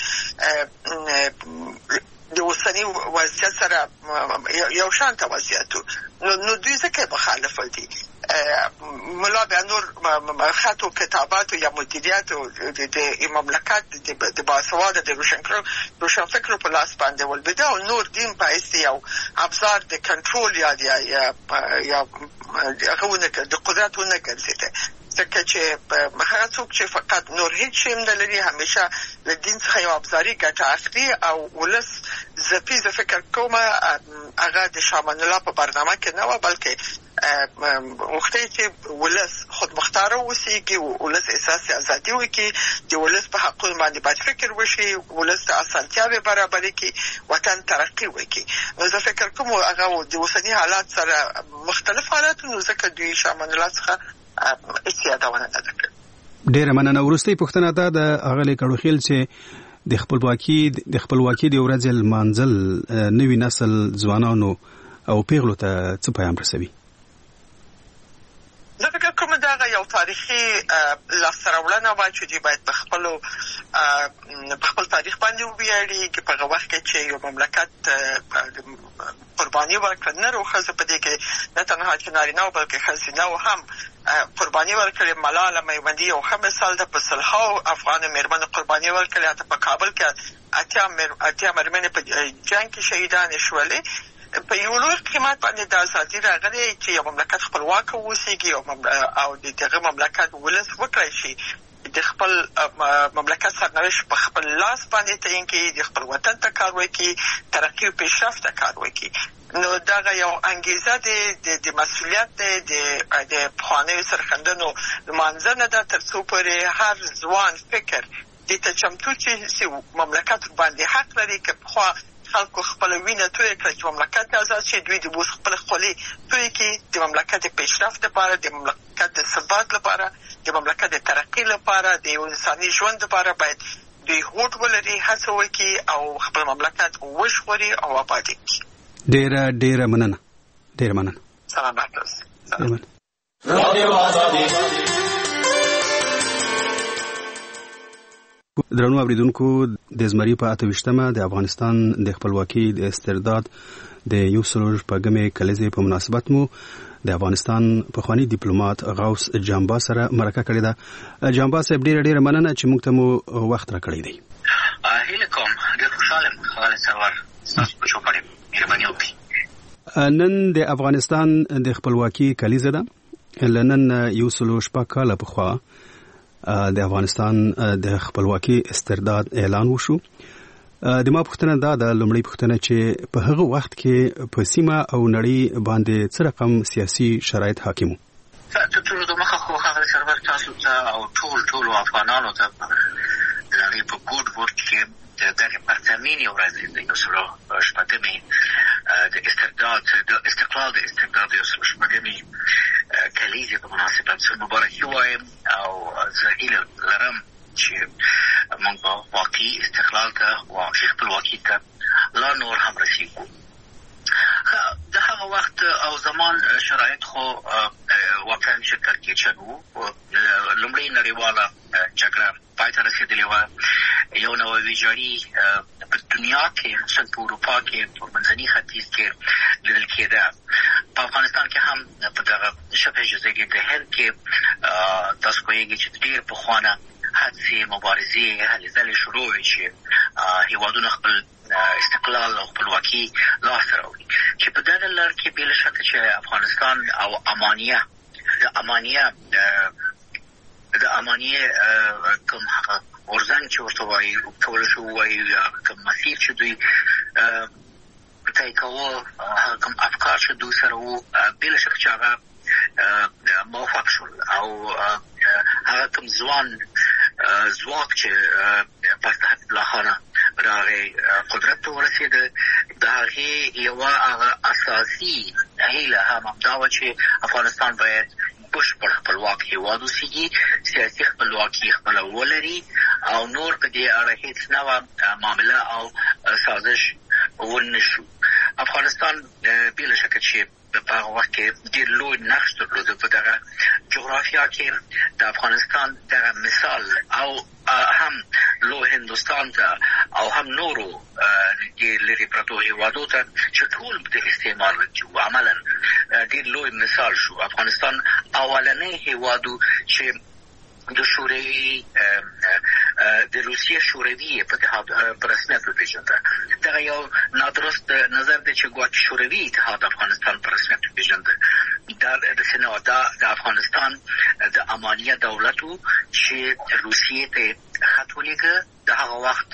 د اوسنی وضعیت سره یو شان توضیحاتو نو دوی ځکه مخالف دي. ملا بیا نور خطو کتابات یا مدیریت د مملکت د باسواده د روشنفکرو په لاس باندې ولبده او نور دین پایسته یو ابزار د کنټرول یا هغه د قدرتونه ګرځیده. ځکه چې هغه څوک چې فقط نور هیڅ شی نه لري همیشه له دین څخه یو ابزاري ګټه اخلي او ولس زه فکر کوم هغه د شامان الله په برنامه کې نه و بلکې وختي چې ولس خود مختار اوسېږي او ولس احساس ازادي وکړي د ولس په حقوقو باندې باید فکر وشي ولس ته اسانتیاوې برابرې کړي وطن ترقی وکړي. نو زه فکر کوم هغه د اوسني حالات سره مختلف حالات نو ځکه دوی شامان الله څخه استیادونه نه ده. ډیره مننه. وروستۍ پوښتنه ده د اغلی کډوخیل چې د خپلواکي د ورځې لمانځل نوی نسل ځوانانو او پیغلو ته څه پیغام رسوي؟ زه فکر کوم دا یو تاریخي لاسته راوړنه وه چې دوی باید په خپل تاریخ باندې وویاړي چې په هغه وخت کې چې یو مملکت قرباني ورکړه نر او ښځو په دې کې نه تنها چې نارینه و بلکې ښځینه و هم قرباني ورکړې. ملاله میوندي یو ښه مثال ده. په سلهاو افغانو مېرمنو قرباني ورکړې. حتی په کابل کې اتیا مېرمنې په جنګ کې شهیدانې شولې. په یو لوی قیمت باندې د ازادي راغلی چې یو مملکت خپلواک واوسېږي او د دغه مملکت ولس وکړی شي د خپل مملکت سرنوشت په خپل لاس باندې تعیین کړي، د خپل وطن ته کار وکړي، ترقي او پیشرفت ته کار وکړي. نو دا یو انګیزه د مسؤلیت د پخوانیو سرښندنو لمانځنه ده تر څو پورې هر ځوان فکر دې ته چمتو چې مملکت باندې حق لري که پخوا خلکو خپل وینه توی کړه چې مملکت آزاد شي، دوی د اوس خپل خولې توی کړي د مملکت پیشرفت لپاره، د مملکت د ثبات لپاره، د مملکت د ترقی لپاره، د یو انساني ژوند لپاره باید دوی هوډ ولري، هڅه وکړي او خپل مملکت وژغوري او آباد کړي. ډیره مننه. سلامات اوسئ. درنو اوریدونکو، د زمری په 28مه د افغانستان د خپلواکۍ د استرداد د 100 کلنې په مناسبت مو د افغانستان پخوانی ډیپلوماټ غوث جامبا سره مرکه کړې ده. جامبا صاحب ډیره مننه چې موږ ته مو وخت راکړی دی. هیله کوم ډیر خوشاله خبره سره تاسو په شوکړې مهرباني وکړئ. نن د افغانستان د خپلواکۍ کلیزه ده. لنن 100 کاله پخوا د افغانستان د خپلواکۍ استرداد اعلان وشو. د ما پوښتنه دا د لومړی پوښتنه چې په هغه وخت کې په سیمه او نړۍ باندې څه رقم سیاسي شرایط حاکم وو؟ ټول د مخه خو هغه سرور تاسو ته او ټول افغانانو ته د په ګډ ورک کې دغه پرتمینی ورځ د 100 د استقلال د استرداد 100 کلیزه په مناسبت سره مبارکي وایم او زه هیله لرم چې موږ واقعي استقلال ته او خپلواکي ته لا نور هم رسیږو. د هغه وخت او زمان شرایط خو واقعا شکل کې چنو. لومړی نړیواله جګړه پای ته رسېدلې وه. یو نوی ویجاړي په دنیا کې خصوصا په اروپا کې په منځني ختیځ کې لیدل کېده. په افغانستان کې هم په دغه شبه جزیرې د هند کې تاسو پوهېږئ چې ډېر پخوانه حادثې مبارزې هلې ځلې شروع وې چې هېوادونه خپل استقلال او خپلواکي لاسته راوړي. چې په دغه لړ کې بې له شکه چې افغانستان او د امانیه کوم هغه ورزنګ چې ورته وایي کولی شو ووایي کوم مسیر چې دوی طی کوه کوم افکار چې دوی سره وو بې له شکه چې هغه موفق شول او هغه کوم ځواک چې پاسته الله خانه راغی قدرت ته ورسېده د هغې یوه هغه اساسي هیله هم دا وه چې افغانستان باید بشپړ خپلواک هېواد اوسېږي، سیاسي خپلواکي خپله ولري او نور په دې اړه هېڅ نوعه معامله او سازش ونه شو. افغانستان بلا شک چې په هغه وخت کې ډېر لوی نقش درلود په دغه جغرافیا کې د افغانستان دغه مثال او هم لو هندوستان ته او هم نورو د لری پروتو هیوادو ته چې ټول د استعمار او عملاً ډېر لوی مثال شو. افغانستان اولنې هیوادو چې د شوروي د روسیې شوروي په اتحاد پر رسمیت وپېژنده. دغه یو نادرست نظر دی چې ګواکې شوروي اتحاد افغانستان پر رسمیت وپېژنده. دا د افغانستان د امانیه دولت و چې روسیې ته خط ولیږه. د هغه وخت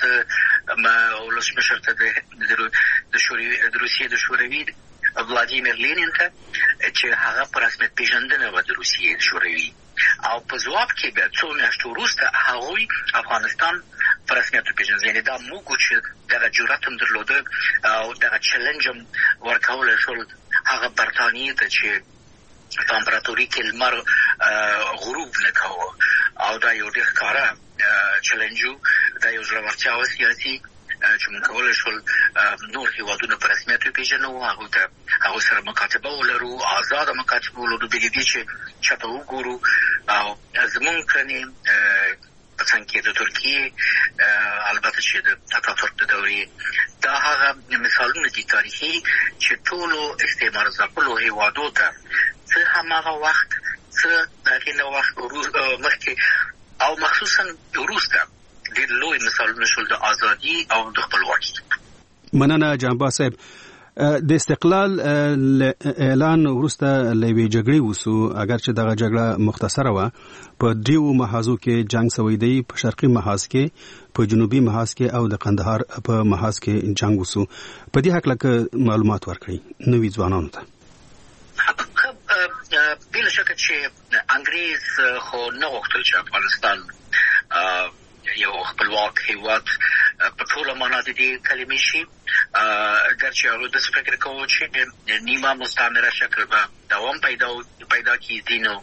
ولسمشر ته د روسیې د شوروي ولادیمیر لینین ته چې هغه پر رسمیت پېژندنه و د روسیې شوروي، او په ځواب کې بیا څو میاشتې وروسته هغوی افغانستان په رسمیت وپېژنده. یعنې دا موږ چې دغه جرأت هم درلوده او دغه چلنج هم ورکولی شول هغه برطانیې ته چې په امپراتوري کې لمر غروب نه کوه، او دا یو ډېر ښکاره چلنج و. دا یو زړورتیا وه سیاسي چې موږ کولی شول نور هېوادونه په رسمیت وپېژنو، هغوی سره مکاتبه ولرو، آزاده مکاتبه ولرو، بې له دې چې چاته وګورو. او زموږ کړنې په څنګ کې د ترکیې البته چې د اتاتورک د دورې دا هغه مثالونه دي تاریخي چې ټولو استعمار ځپلو هېوادو ته څه هماغه وخت څه د هغې نه وخت مخکې او مخصوصا وروسته ډېر لوی مثالونه شول د ازادي او د خپلواکي. مننه جانباز صاحب. د استقلال اعلان وروسته له یوې جګړې وسو، اگر چې دغه جګړه مختصره وه. په دریو محاذو کې جنگ سوی دی، په شرقي محاذ کې، په جنوبي محاذ کې او د قندهار په محاذ کې جنگ وسو. په دې هکله که معلومات ورکړئ نوي ځوانانو ته. بلا شکه چې انګریز خو نه غوښتل چې افغانستان یو خپلواک هیواد په ټوله معنا د دې کلمې شي، ګرچې هغوی داسې فکر کوو چې نیمه مستعمره شکل به دوام پیدا کړي. ځینو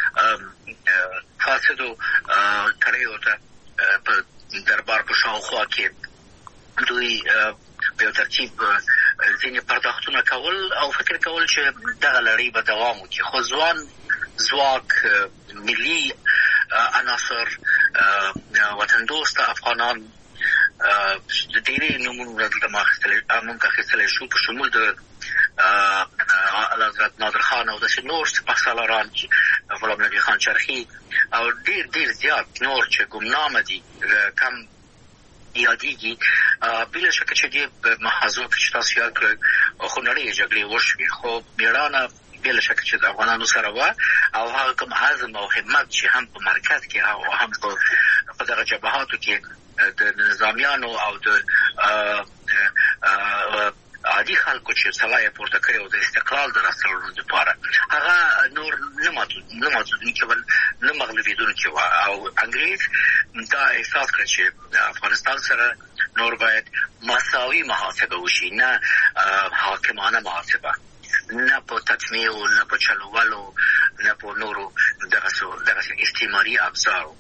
فاسدو کړیو ته په دربار په شاوخوا کې دوی په یو ترتیب ځینې پرداختونه کول او فکر کول چې دغه لړۍ به دوام وکړي. خو ځواک ملي عناصر وطندوست افغانان د ډېرې نومونه دلته موږ اخیستلی شو، په شمول د اعلیحضرت نادر خان او داسې نور سپهسالاران غلام نبي خان چرخي او ډېر زیات نور چې ګمنامه دي کم یادېږي. بلا شکه چې دې محاذو کې چې تاسو یاد کړئ خونړۍ جګړې وشوې، خو مېړانه بلا شکه چې د افغانانو سره وه، او هغه کوم عزم او همت چې هم په مرکز کې او هم په دغه جبهاتو کې د نظامیانو او د عادي خلکو چې سلای پورته کړی او د استقلال د راستلو لپاره هغه نور نه ماتودونکي ول، نه مغلوبېدونکي وه. او انګریز دا احساس کړ چې افغانستان سره نور باید مساوي محاسبه وشي، نه حاکمانه محاسبه، نه په تطمیع نه په چلولو نه په نورو دغسې استعماري ابزارو.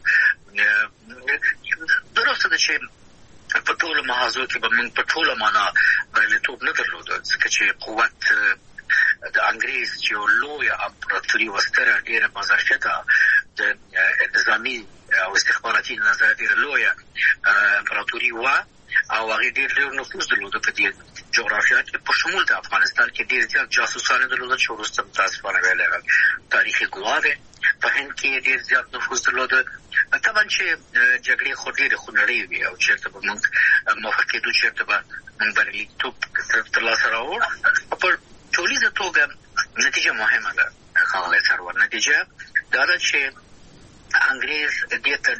درسته ده چې په ټولو محاذو کې به موږ په ټوله معنا بریالیتوب نه درلوده، ځکه چې قوت د انګریز چې یو لویه امپراتوري وه، ستره ډېره باظرفیته د نظامي او استخباراتي نظر ډېره لویه امپراتوري وه، او هغې ډېر نفوذ درلوده په دې جغرافیا کې، په شمول د افغانستان کې ډېر زیات جاسوسان درلوده چې وروسته متاسفانه ویلی تاریخي ګواه دی. په هند کې ډېر زیات نفوذ درلوده. طبعا چې جګړې خو ډېرې خونړۍ وي او چېرته به موږ موفق کېدو، چېرته به موږ بریالیتوب ترلاسه راوړو. په ټولیزه توګه نتیجه مهمه ده ښاغلی سرور. نتیجه دا ده چې انګریز دې ته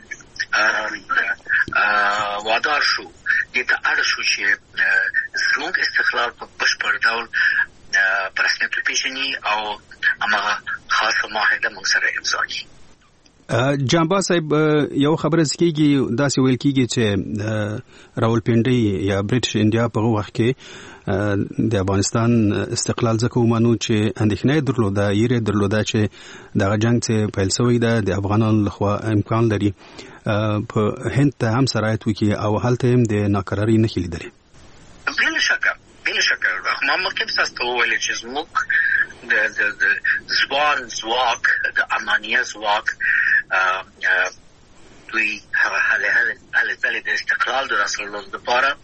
وادار شو، دې ته اړ شو چې زموږ استقلال په بشپړ ډول په رسمیت وپېژني او هماغه خاصه معاهده موږ سره امضا کړي. جانباز صاحب، یو خبره کېږي، داسې ویل کېږي چې راولپنډۍ یا برټش انډیا په وخت کې د افغانستان استقلال ځکه ومنو چې اندېښنه درلوده، یې درلوده چې دغه جنگ چې پیل شوی ده د افغانانو لخوا امکان لري په هند ته هم سرایت وکړي او هلته هم د ناکرارۍ نښې لیدلې. بلا بلا شک ما ممکن تاسو وویل چې زموږ د ځواک د امانیه ځواک دوی هله د استقلال د رسولو لپاره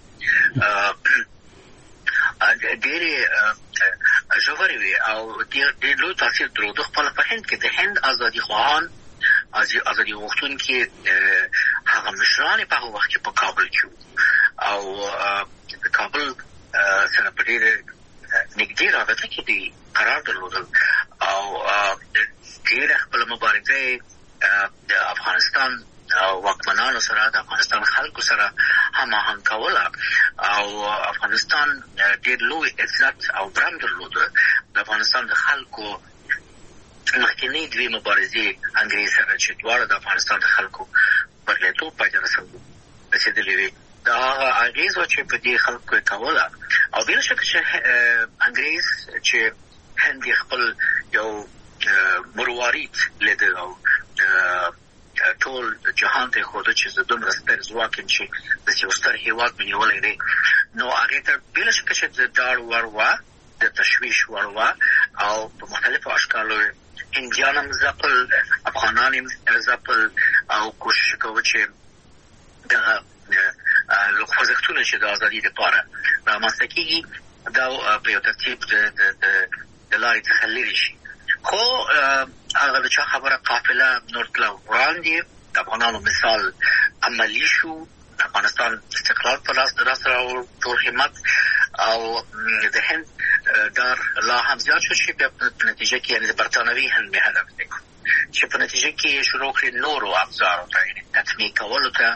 ډېرې ژورې وي او ډېر لوی تاثیر درلود خپل په هند کې د هند ازادي خواهان ازادي غوښتونکي هغه مشران په هغه وخت کې په کابل کې او د کابل سره په ډېر نږدې رابطه کې دي قرار درلودل او ډېر خپل مبارزه د افغانستان واکمنانو سره د افغانستان خلکو سره هماهنګ کوله او افغانستان ډېر لوی عزت او برم درلود د افغانستان د خلکو مخکنی دوی مبارزې انګریز سره چې دواړه د افغانستان د خلکو برلیتوب پیدا رسېدلې وي دا انګریز چې په دې خلکو کوله او بل شک چې انګریز چې هند خپل یو مروارید لیدل او ټول جهان ته خو د چې دومره ستر ځواک چې د یو ستر هیواد بنیولې دی نو هغه ته بل شک چې د داړ وروا د تشویش وروا او په مختلفو اشکالو هندیانم زپل افغانانم زپل او کوشش کوي چې د خوځښتونه چې د ازادي لپاره رامنځته کیږي دا په یو ترتیب د لارې څخه لري شي خو هغه د خبره قافله نورتلا وړاندې د افغانانو مثال عملی شو افغانستان استقلال په لاس راوړ ټول همت او د هند دار لا هم زیات شو چې په نتیجه کې د برتانوي هند به هدف دی چې په نتیجه کې شروع کړي نورو افزارو ته تطمیع کولو ته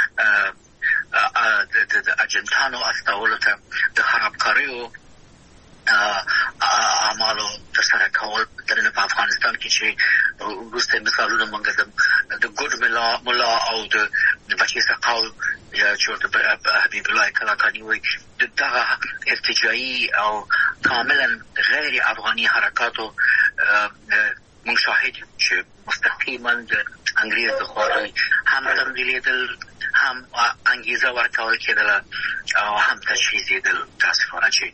د اجنټانو استولو ته د خرابکاریو اعمالو ترسره کول د افغانستان کې چې وروسته مثالونه موږ د ګډ ملا او د بچي سقاو یا چې د حبیب الله کلاکانی وي دغه ارتجاعي او کاملا غیر افغاني حرکاتو مشاهد چې مستقیما د انګریز د خوري هم تمدیدل هم انګیزه ورکول کېدل او هم تشویقېدل تاسفانه چې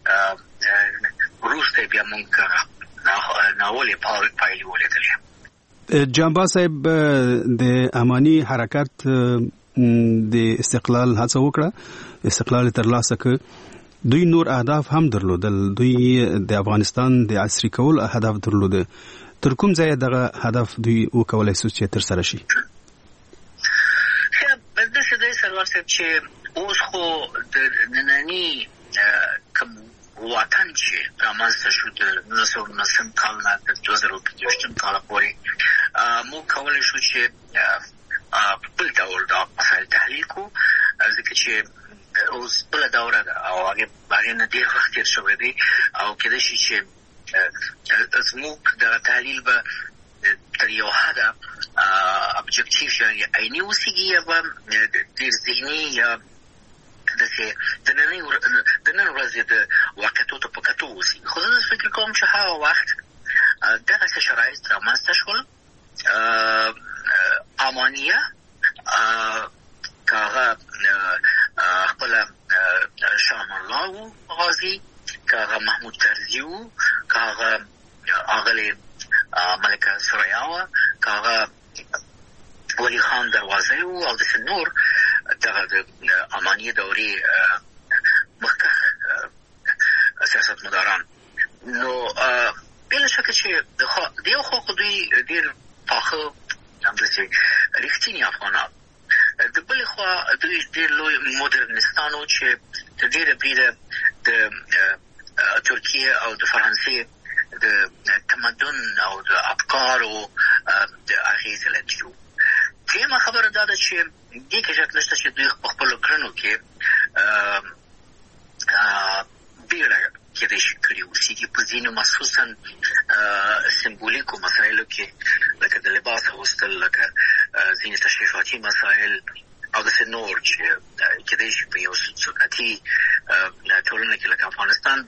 وروسته بیا موږ ناولې پایلې ولیدلې. جانبا صاحب د اماني حرکت د استقلال هڅه وکړه استقلال ترلاسه کړ دوی نور اهداف هم درلودل دوی د افغانستان د عصري کول هدف درلوده تر کوم ځای دغه هدف دوی وکولای شي چې تر سره شي د دې سره چې اوس خو د نننی کوم وطن چې رامنځته شو د 1990 کال نه تر 2015 کال پورې مو کولای شو چې بل ډول دا مسایل تحلیل کو ځکه چې اوس بل دوره ده او هغه باندې نه ډیر وخت تیر شوی دی او کله چې زموږ د تحلیل به تر یو حده ابجکټیو یا عیني اوسېږي یا ډیر ذهني یا د نن ورځې د واقعیتو په کتو اوسېږي خو زه فکر کوم چې هغه وخت دغه شرایط رامنځته شول امانیه کاغه خپل شاه الله غازی کاغه محمود طرزیو کاغه اغلی ملکه سوریاوا کاغه ولی خان دروازه او د نور دغه د امانیه دوري مخکخ سیاستمداران نو بل شک چې د خو دوی ډیر پاخه همداسې رښتینی افغانان د بل خو دوی ډیر لوی مدرنستانو چې د ډیر بریده د ترکیه او د فرانسې د تمدن او د افکار او د اغیز لري دیمه خبره ده چې دې کې شک نشته چې دوی په خپل کړنو کې بیره کې د شکرې اوسېږي په ځینو مخصوصا سمبولیکو مسایلو کې لکه د لباس اغوستل لکه ځینې تشریفاتي مسایل او د نور چې کېدای شي په یو سنتي ټولنه کې لکه افغانستان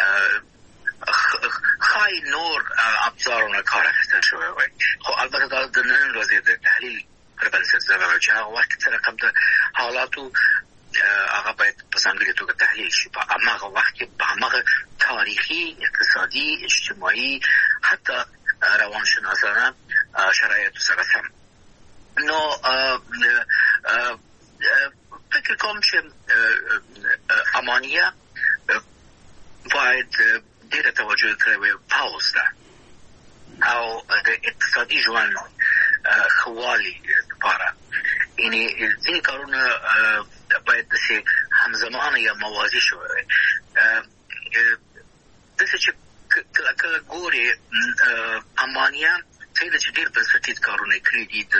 خای نور ابزارونه کار اخیستل شوی وای خو البته دا د نن ورځې د تحلیل پر بنسټ زموږ چې هغه وخت سره کوم د حالاتو هغه باید په ځانګړي توګه تحلیل شي. په هغه وخت کې په هغه تاریخي، اقتصادي، اجتماعي، حتی روانشناسانه شرایطو سره سم. نو فکر کوم چې امانیه باید ډېره توجه کړې وي پاوز ده او د اقتصادي ژوند خوالي لپاره. یعنې ځینې کارونه باید داسې همزمانه یا موازي شوی وي. داسې چې کله ګورې امانیه څه ده چې ډېر بنسټیز کارونه یې کړي دي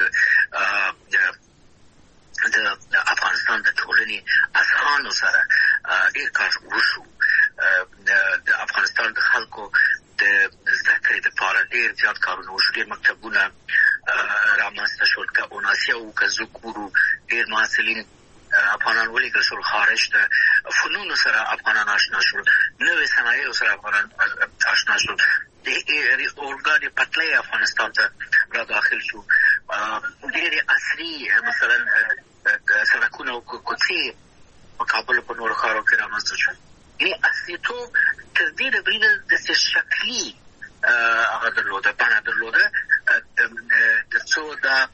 د افغانستان د ټولنې اذهانو سره ډېر کار وشو. د افغانستان د خلکو د زده کړې دپاره ډېر زیات کارونه وشو. ډېر مکتبونه رامنځته شول. که اوناسیا وو که زوک وو، ډېر محصلین افغانان ولیږل شول خارج ته. فنونو سره افغانان آشنا شول. نوې صنایعو سره افغانان آشنا شول. د اورګاډي پټلۍ افغانستان ته را داخل شو. ډېرې عصري مثلا سړکونه او کوڅې په کابل په نورو ښارو کې رامنځته شول. یعنې اصلیتوب تر ډېره بریده داسې شکلي هغه درلوده، بڼه درلوده، تر څو دا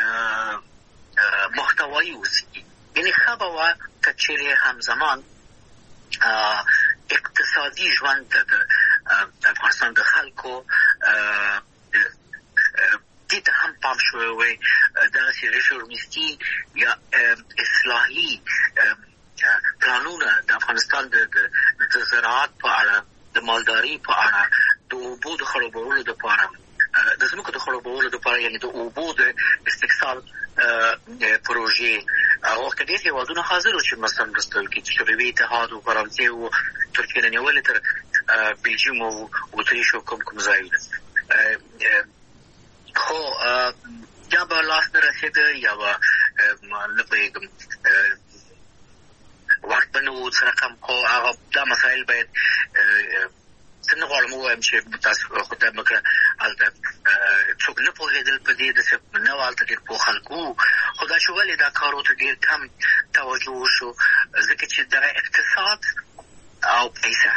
محتوایي اوسېږي. یعنې ښه به وه که چیرې همزمان اقتصادي ژوند ته د افغانستان د خلکو دې ته هم پام شوی وی. دغسې ریفورمیستي یا اصلاحي پلانونه د افغانستان د زراعت په اړه، د مالدارۍ په اړه، د اوبو د خړوبولو دپاره، د ځمکو د خړوبولو دپاره، یعنې د اوبو د استکثار پروژې. هغه وخت ډېر هېوادونه حاضر وو چې مثلا مرسته وکړي، چې شوروي اتحاد و، فرانسې و، ترکیې نه نیولې تر بلجیم و، اتریش و، کوم ځایونه. خو یا به لاس نه رسېده یا به نه پوهېږم وخت به نه و سره کم. خو هغه دا مسایل باید زه نه غواړم ووایم چې تاسو خدای مه کړه هلته څوک نه پوهېدل په دې، داسې نه وه هلته ډېر پوه خلک وو. خو دا چې ولې دا کارو ته ډېر کم توجه وشو، ځکه چې دغه اقتصاد او پیسه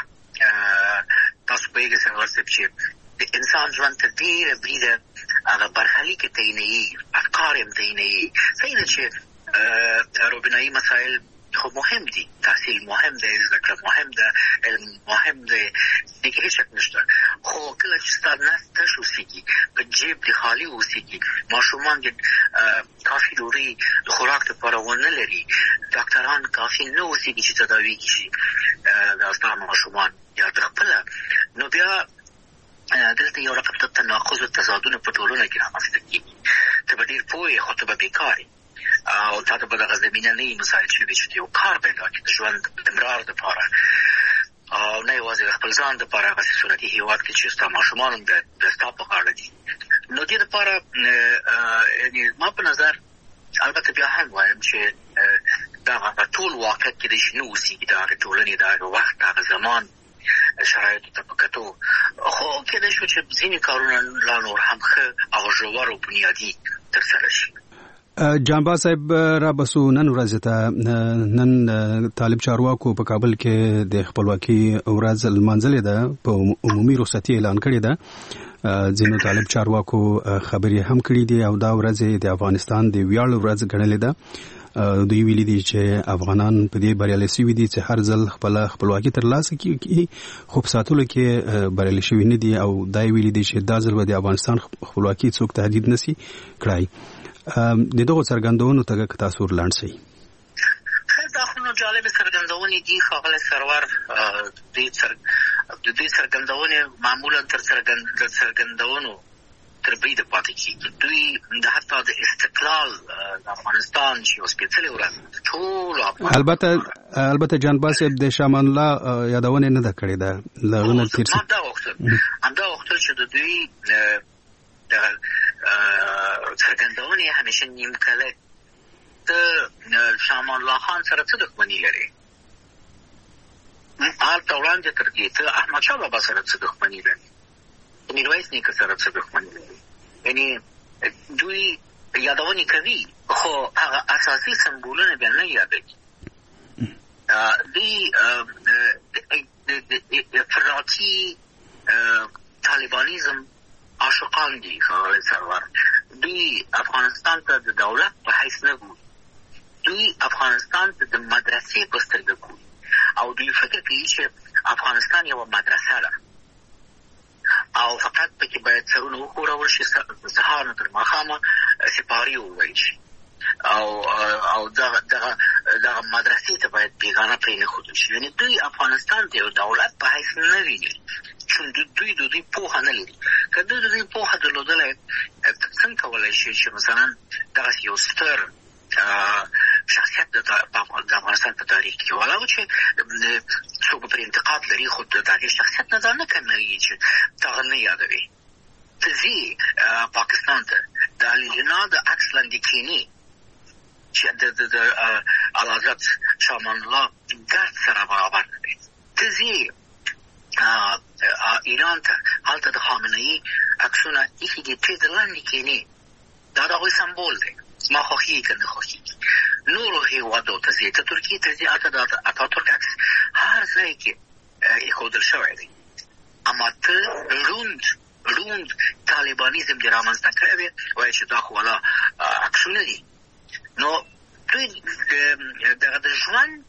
تاسو پوهېږئ سرور صاحب چې د انسان ژوند ته ډېره بریده هغه برخلیک یې تعینوي، افکار یې تعینوي. صحیح ده چې روبینایي مسایل خو مهم دي، تحصیل مهم دی، زده کړه مهم ده، علم مهم دی، دې کې هېڅ شک نشته. خو کله چې ستا نس تش اوسېږي، په جیب دې خالي اوسېږي، ماشومان دې کافي ډوډۍ د خوراک لپاره ونه لري، ډاکټران کافي نه اوسېږي چې تداوي کړي دا ستا ماشومان یا د خپله، نو بیا دلته یو رقم ته تناقض او تضادونه په ټولنه کې رامنځته کېږي. ته به ډېر پوه یې، خو ته به بېکار یې او تا ته به دغه زمینه نه وي مسایل شوي چې د یو کار پیدا کړي د ژوند د امرار دپاره، او نه یوازې د خپل ځان دپاره هغسې صورتي هېواد کې چې ستا ماشومان هم د ستا په غاړه دي. نو دې دپاره یعنې ما په نظر البته بیا هم وایم چې دغه ټول واقعیت کېدای شي نه اوسېږي، د هغې ټولنې د هغه وخت د هغه زمان شرایطو ته په کتو، خو کېدای شو چې ځینې کارونه لا نور هم ښه او ژور او بنیادي ترسره شي. جانباز صاحب را بسو نن ورځ ته نن طالب چارواکو په کابل کې د خپلواکي ورځ لمانځلې ده، په عمومي رخصتي اعلان کړې ده. ځینو طالب چارواکو خبرې هم کړې دي او دا ورځ د افغانستان د ویاړ ورځ ګڼلې ده. دوی ویلي دي چې افغانان په دې بریالي شوي دي چې هر ځل خپل خپلواکي ترلاسه کړي، خو په ساتلو کې بریالي شوي نه دي، او دا ویلي دي چې دا ځل به د افغانستان خپلواکي څوک تهدید نشي کړای. د دغو څرګندونو ته که تاسو ورلاند شئ. دا خو نو جالبې څرګندونې دي ښاغلی سرور. د دې څرګندونې معمولا تر څرګندونو تر بریده پاتې کېږي. دوی د حتی د استقلال د افغانستان چې یو سپېڅلې ورځ ټولو البته جانباز صاحب د شاه امان الله یادونه نه ده کړې ده له هغه نه تېر همدا غوښتل چې د دوی څرګندونې همیشه نیمکله د شاه امان الله خان سره څه دښمني لري، هلته وړاندې تر دې ته احمدشاه بابا سره څه دښمني لري، میرویس نیکه سره څه دښمني لري. یعنې دوی یادونې کوي خو هغه اساسي سمبولونه بیا نه یادوي. دی افراطی طالبانیزم عاشقان دي خالد سرور. دوی افغانستان ته د دولت په حیث نه ګوري، دوی افغانستان ته د مدرسې په سترګه ګوري او دوی فکر کوي چې افغانستان یوه مدرسه ده او فقط پکې باید سرونه وښورول شي، سهار نه تر ماښامه سپارې وویل شي او دغه مدرسې ته باید بیګانه پرېنښودل شي. یعنې دوی افغانستان ته یو دولت په حیث نه ویني، چون دوی د دوی پوهه نه لري. که دوی د دوی پوهه درلودلی، څنګه کولی شي چې مثلا دغسې یو ستر شخصیت د افغانستان په تاریخ کې ولا و چې څوک به پرې انتقاد لري، خو د هغې شخصیت نه دا نه کموي چې دغه نه یادوي. ته ځې پاکستان ته د علینا د عکس لاندې کښېنې چې د اعلیحضرت شاه امان الله ګرد سره برابر نه دی. ته ځې ایران ته، هلته د خامنه‌ای عکسونه ایښي دي، ته د لاندې کښېنې، دا د هغوی سمبول دی. ما خوښېږي که نه خوښېږي. نورو هېوادو ته ځې، ته ترکیې ته ځې، هلته د اتاتورک عکس هر ځای کې ایښودل شوی دی. اما ته روند طالبانیزم دې رامنځته کړی دی، وایي چې دا خو والا عکسونه دي. نو دوی دغه د ژوند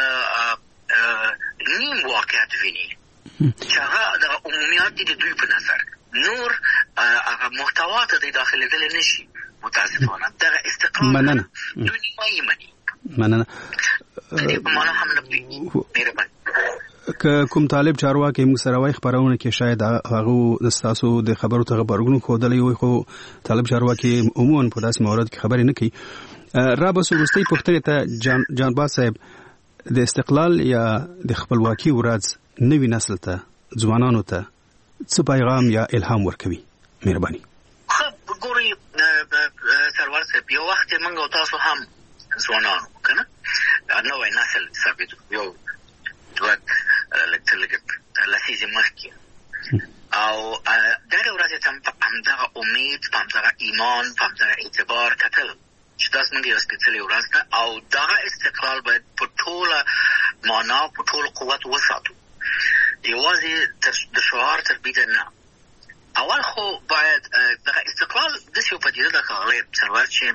نیم واقعیت ویني چې هغه دغه عمومیات دي د دوی په نظر، نور هغه محتوا ته دی داخلېدلی نه شي. متاسفانه دغه استقلال دوی نیمایي مني. مننه. د دې په معنا هم نه پوهېږي. مهرباني. که کوم طالب چارواکي موږ سره وایي خپرونه کې شاید هغه ستاسو د خبرو ته غبرګون ښودلی وي، خو طالب چارواکي عموما په داسې موارد کې خبرې نه کوي. را به وروستۍ پوښتنې ته جانباز صاحب، د استقلال یا د خپلواکي ورځ نوي نسل ته، ځوانانو ته څه پیغام یا الهام ورکوي؟ مهرباني. ګورئ سرور صاحب، یو وخت موږ او تاسو هم ځوانان وو که نه، نوی نسل ثابت یو دوه لږ لسیزې مخکې، او دغې ورځې ته په همدغه امید، په همدغه ایمان، په همدغه اعتبار کتل چې دا زموږ یو سپېڅلې ورځ ده او دغه استقلال باید په ټوله معنا، په ټول قوت وساتو، یوازې د شعار تر بیده نه. اول خو باید دغه استقلال داسې یو پدیده ده ښاغلی سرور چې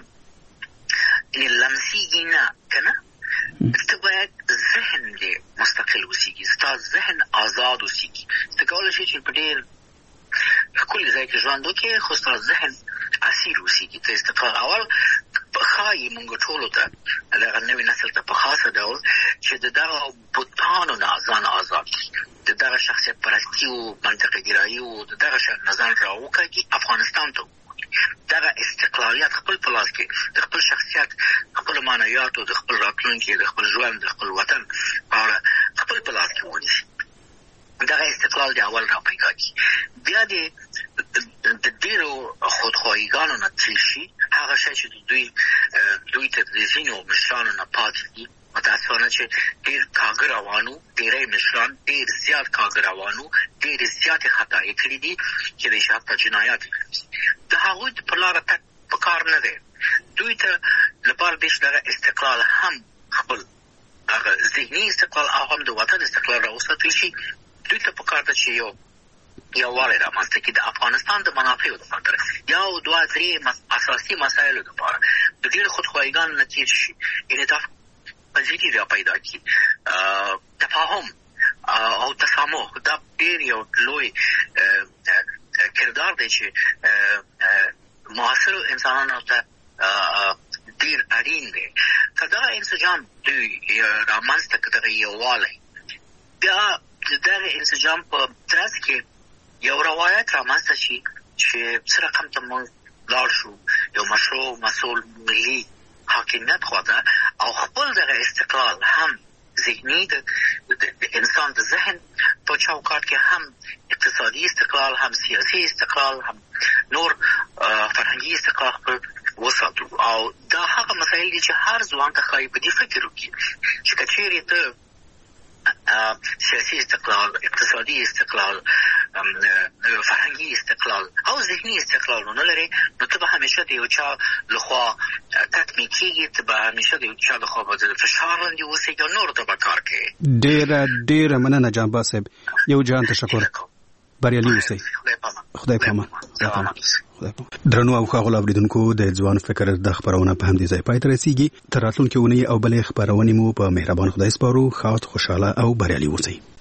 لمسیږي نه که نه، ته باید ذهن دې مستقل اوسېږي، ستا ذهن آزاد اوسېږي. ته کولی شې چې په ډېر ښکلي ځای کې ژوند وکړې، خو ستا ذهن اسیر اوسېږي. ته استقلال اول ښایي مونږ ټولو ته، دغه نوي نسل ته په خاصه ډول چې د دغه بوتانو نه ځان آزاد کړي، د دغه شخصیت پرستي و، منطقه ګرایي و، د دغه نه ځان راوکاږي، افغانستان ته دغه استقلالیت خپل په لاس کې، د خپل شخصیت، خپلو معنویاتو، د خپل راتلونکي، د خپل ژوند، د خپل وطن په اړه خپل په لاس کې ونیسي. دغه استقلال د اول را پیدا کړي، بیا د ډېرو خودخواهیګانو نه تېر شي. هغه شی چې دوی ته د ځینو مشرانو نه پاتې دي، متاسفانه چې ډېر کاږه روان وو، ډېری مشران ډېر زیات کاږه روان وو، ډېرې زیاتې خطايي کړي دي چې د شاته جنایات کړي. د هغوی په لاره تګ په کار نه دی. دوی ته لپاره دې چې دغه استقلال هم خپل هغه ذهني استقلال او هم د وطن استقلال راوساتل شي. دوی ته په کار ده چې یووالی رامنځته کړي د افغانستان د منافعو د خاطر، یو دوه درې اساسي مسایلو دپاره د ډېرو خودخواهیګانو نه تېر شي، انعطاف پذیري را پیدا کړي، تفاهم او تسامح. دا ډېر یو لوی کردار دی چې معاصرو انسانانو ته ډېر اړین دی. که دغه انسجام دوی رامنځته کړي، دغه یووالی، بیا د دغه انسجام په ترڅ کې یو روایت رامنځته شي چې څه رقم ته موږ لاړ شو، یو مشروع مسؤل ملي حاکمیت خواته، او خپل دغه استقلال هم ذهني د انسان د ذهن په چوکاټ کې، هم اقتصادي استقلال، هم سیاسي استقلال، هم نور فرهنګي استقلال خپل وساتو. او دا هغه مسایل دي چې هر ځوان ته ښایي په دې فکر وکړي چې که چیرې ته سیاسي استقلال، اقتصادي استقلال، فرهنګي استقلال او ذهني ذهني استقلال نه لري نو ته به همیشه د یو چا لخوا تطمیع کیږي ته به همیشه د یو چا لخوا به د فشار لاندې اوسې یا نور ته به کار کوي. ډېره مننه جانباز صاحب، یو جان تشکر، بریالي اوسئ. خدای پامان. درنو او ښاغلو اوریدونکو، د ځوان فکر د خبرونه په همدې ځای پای ته رسیږي. تر راتلونکې اونۍ او بلې خبرونې مو په مهربان خدای سپارو. ښاد، خوشاله او بریالي اوسئ.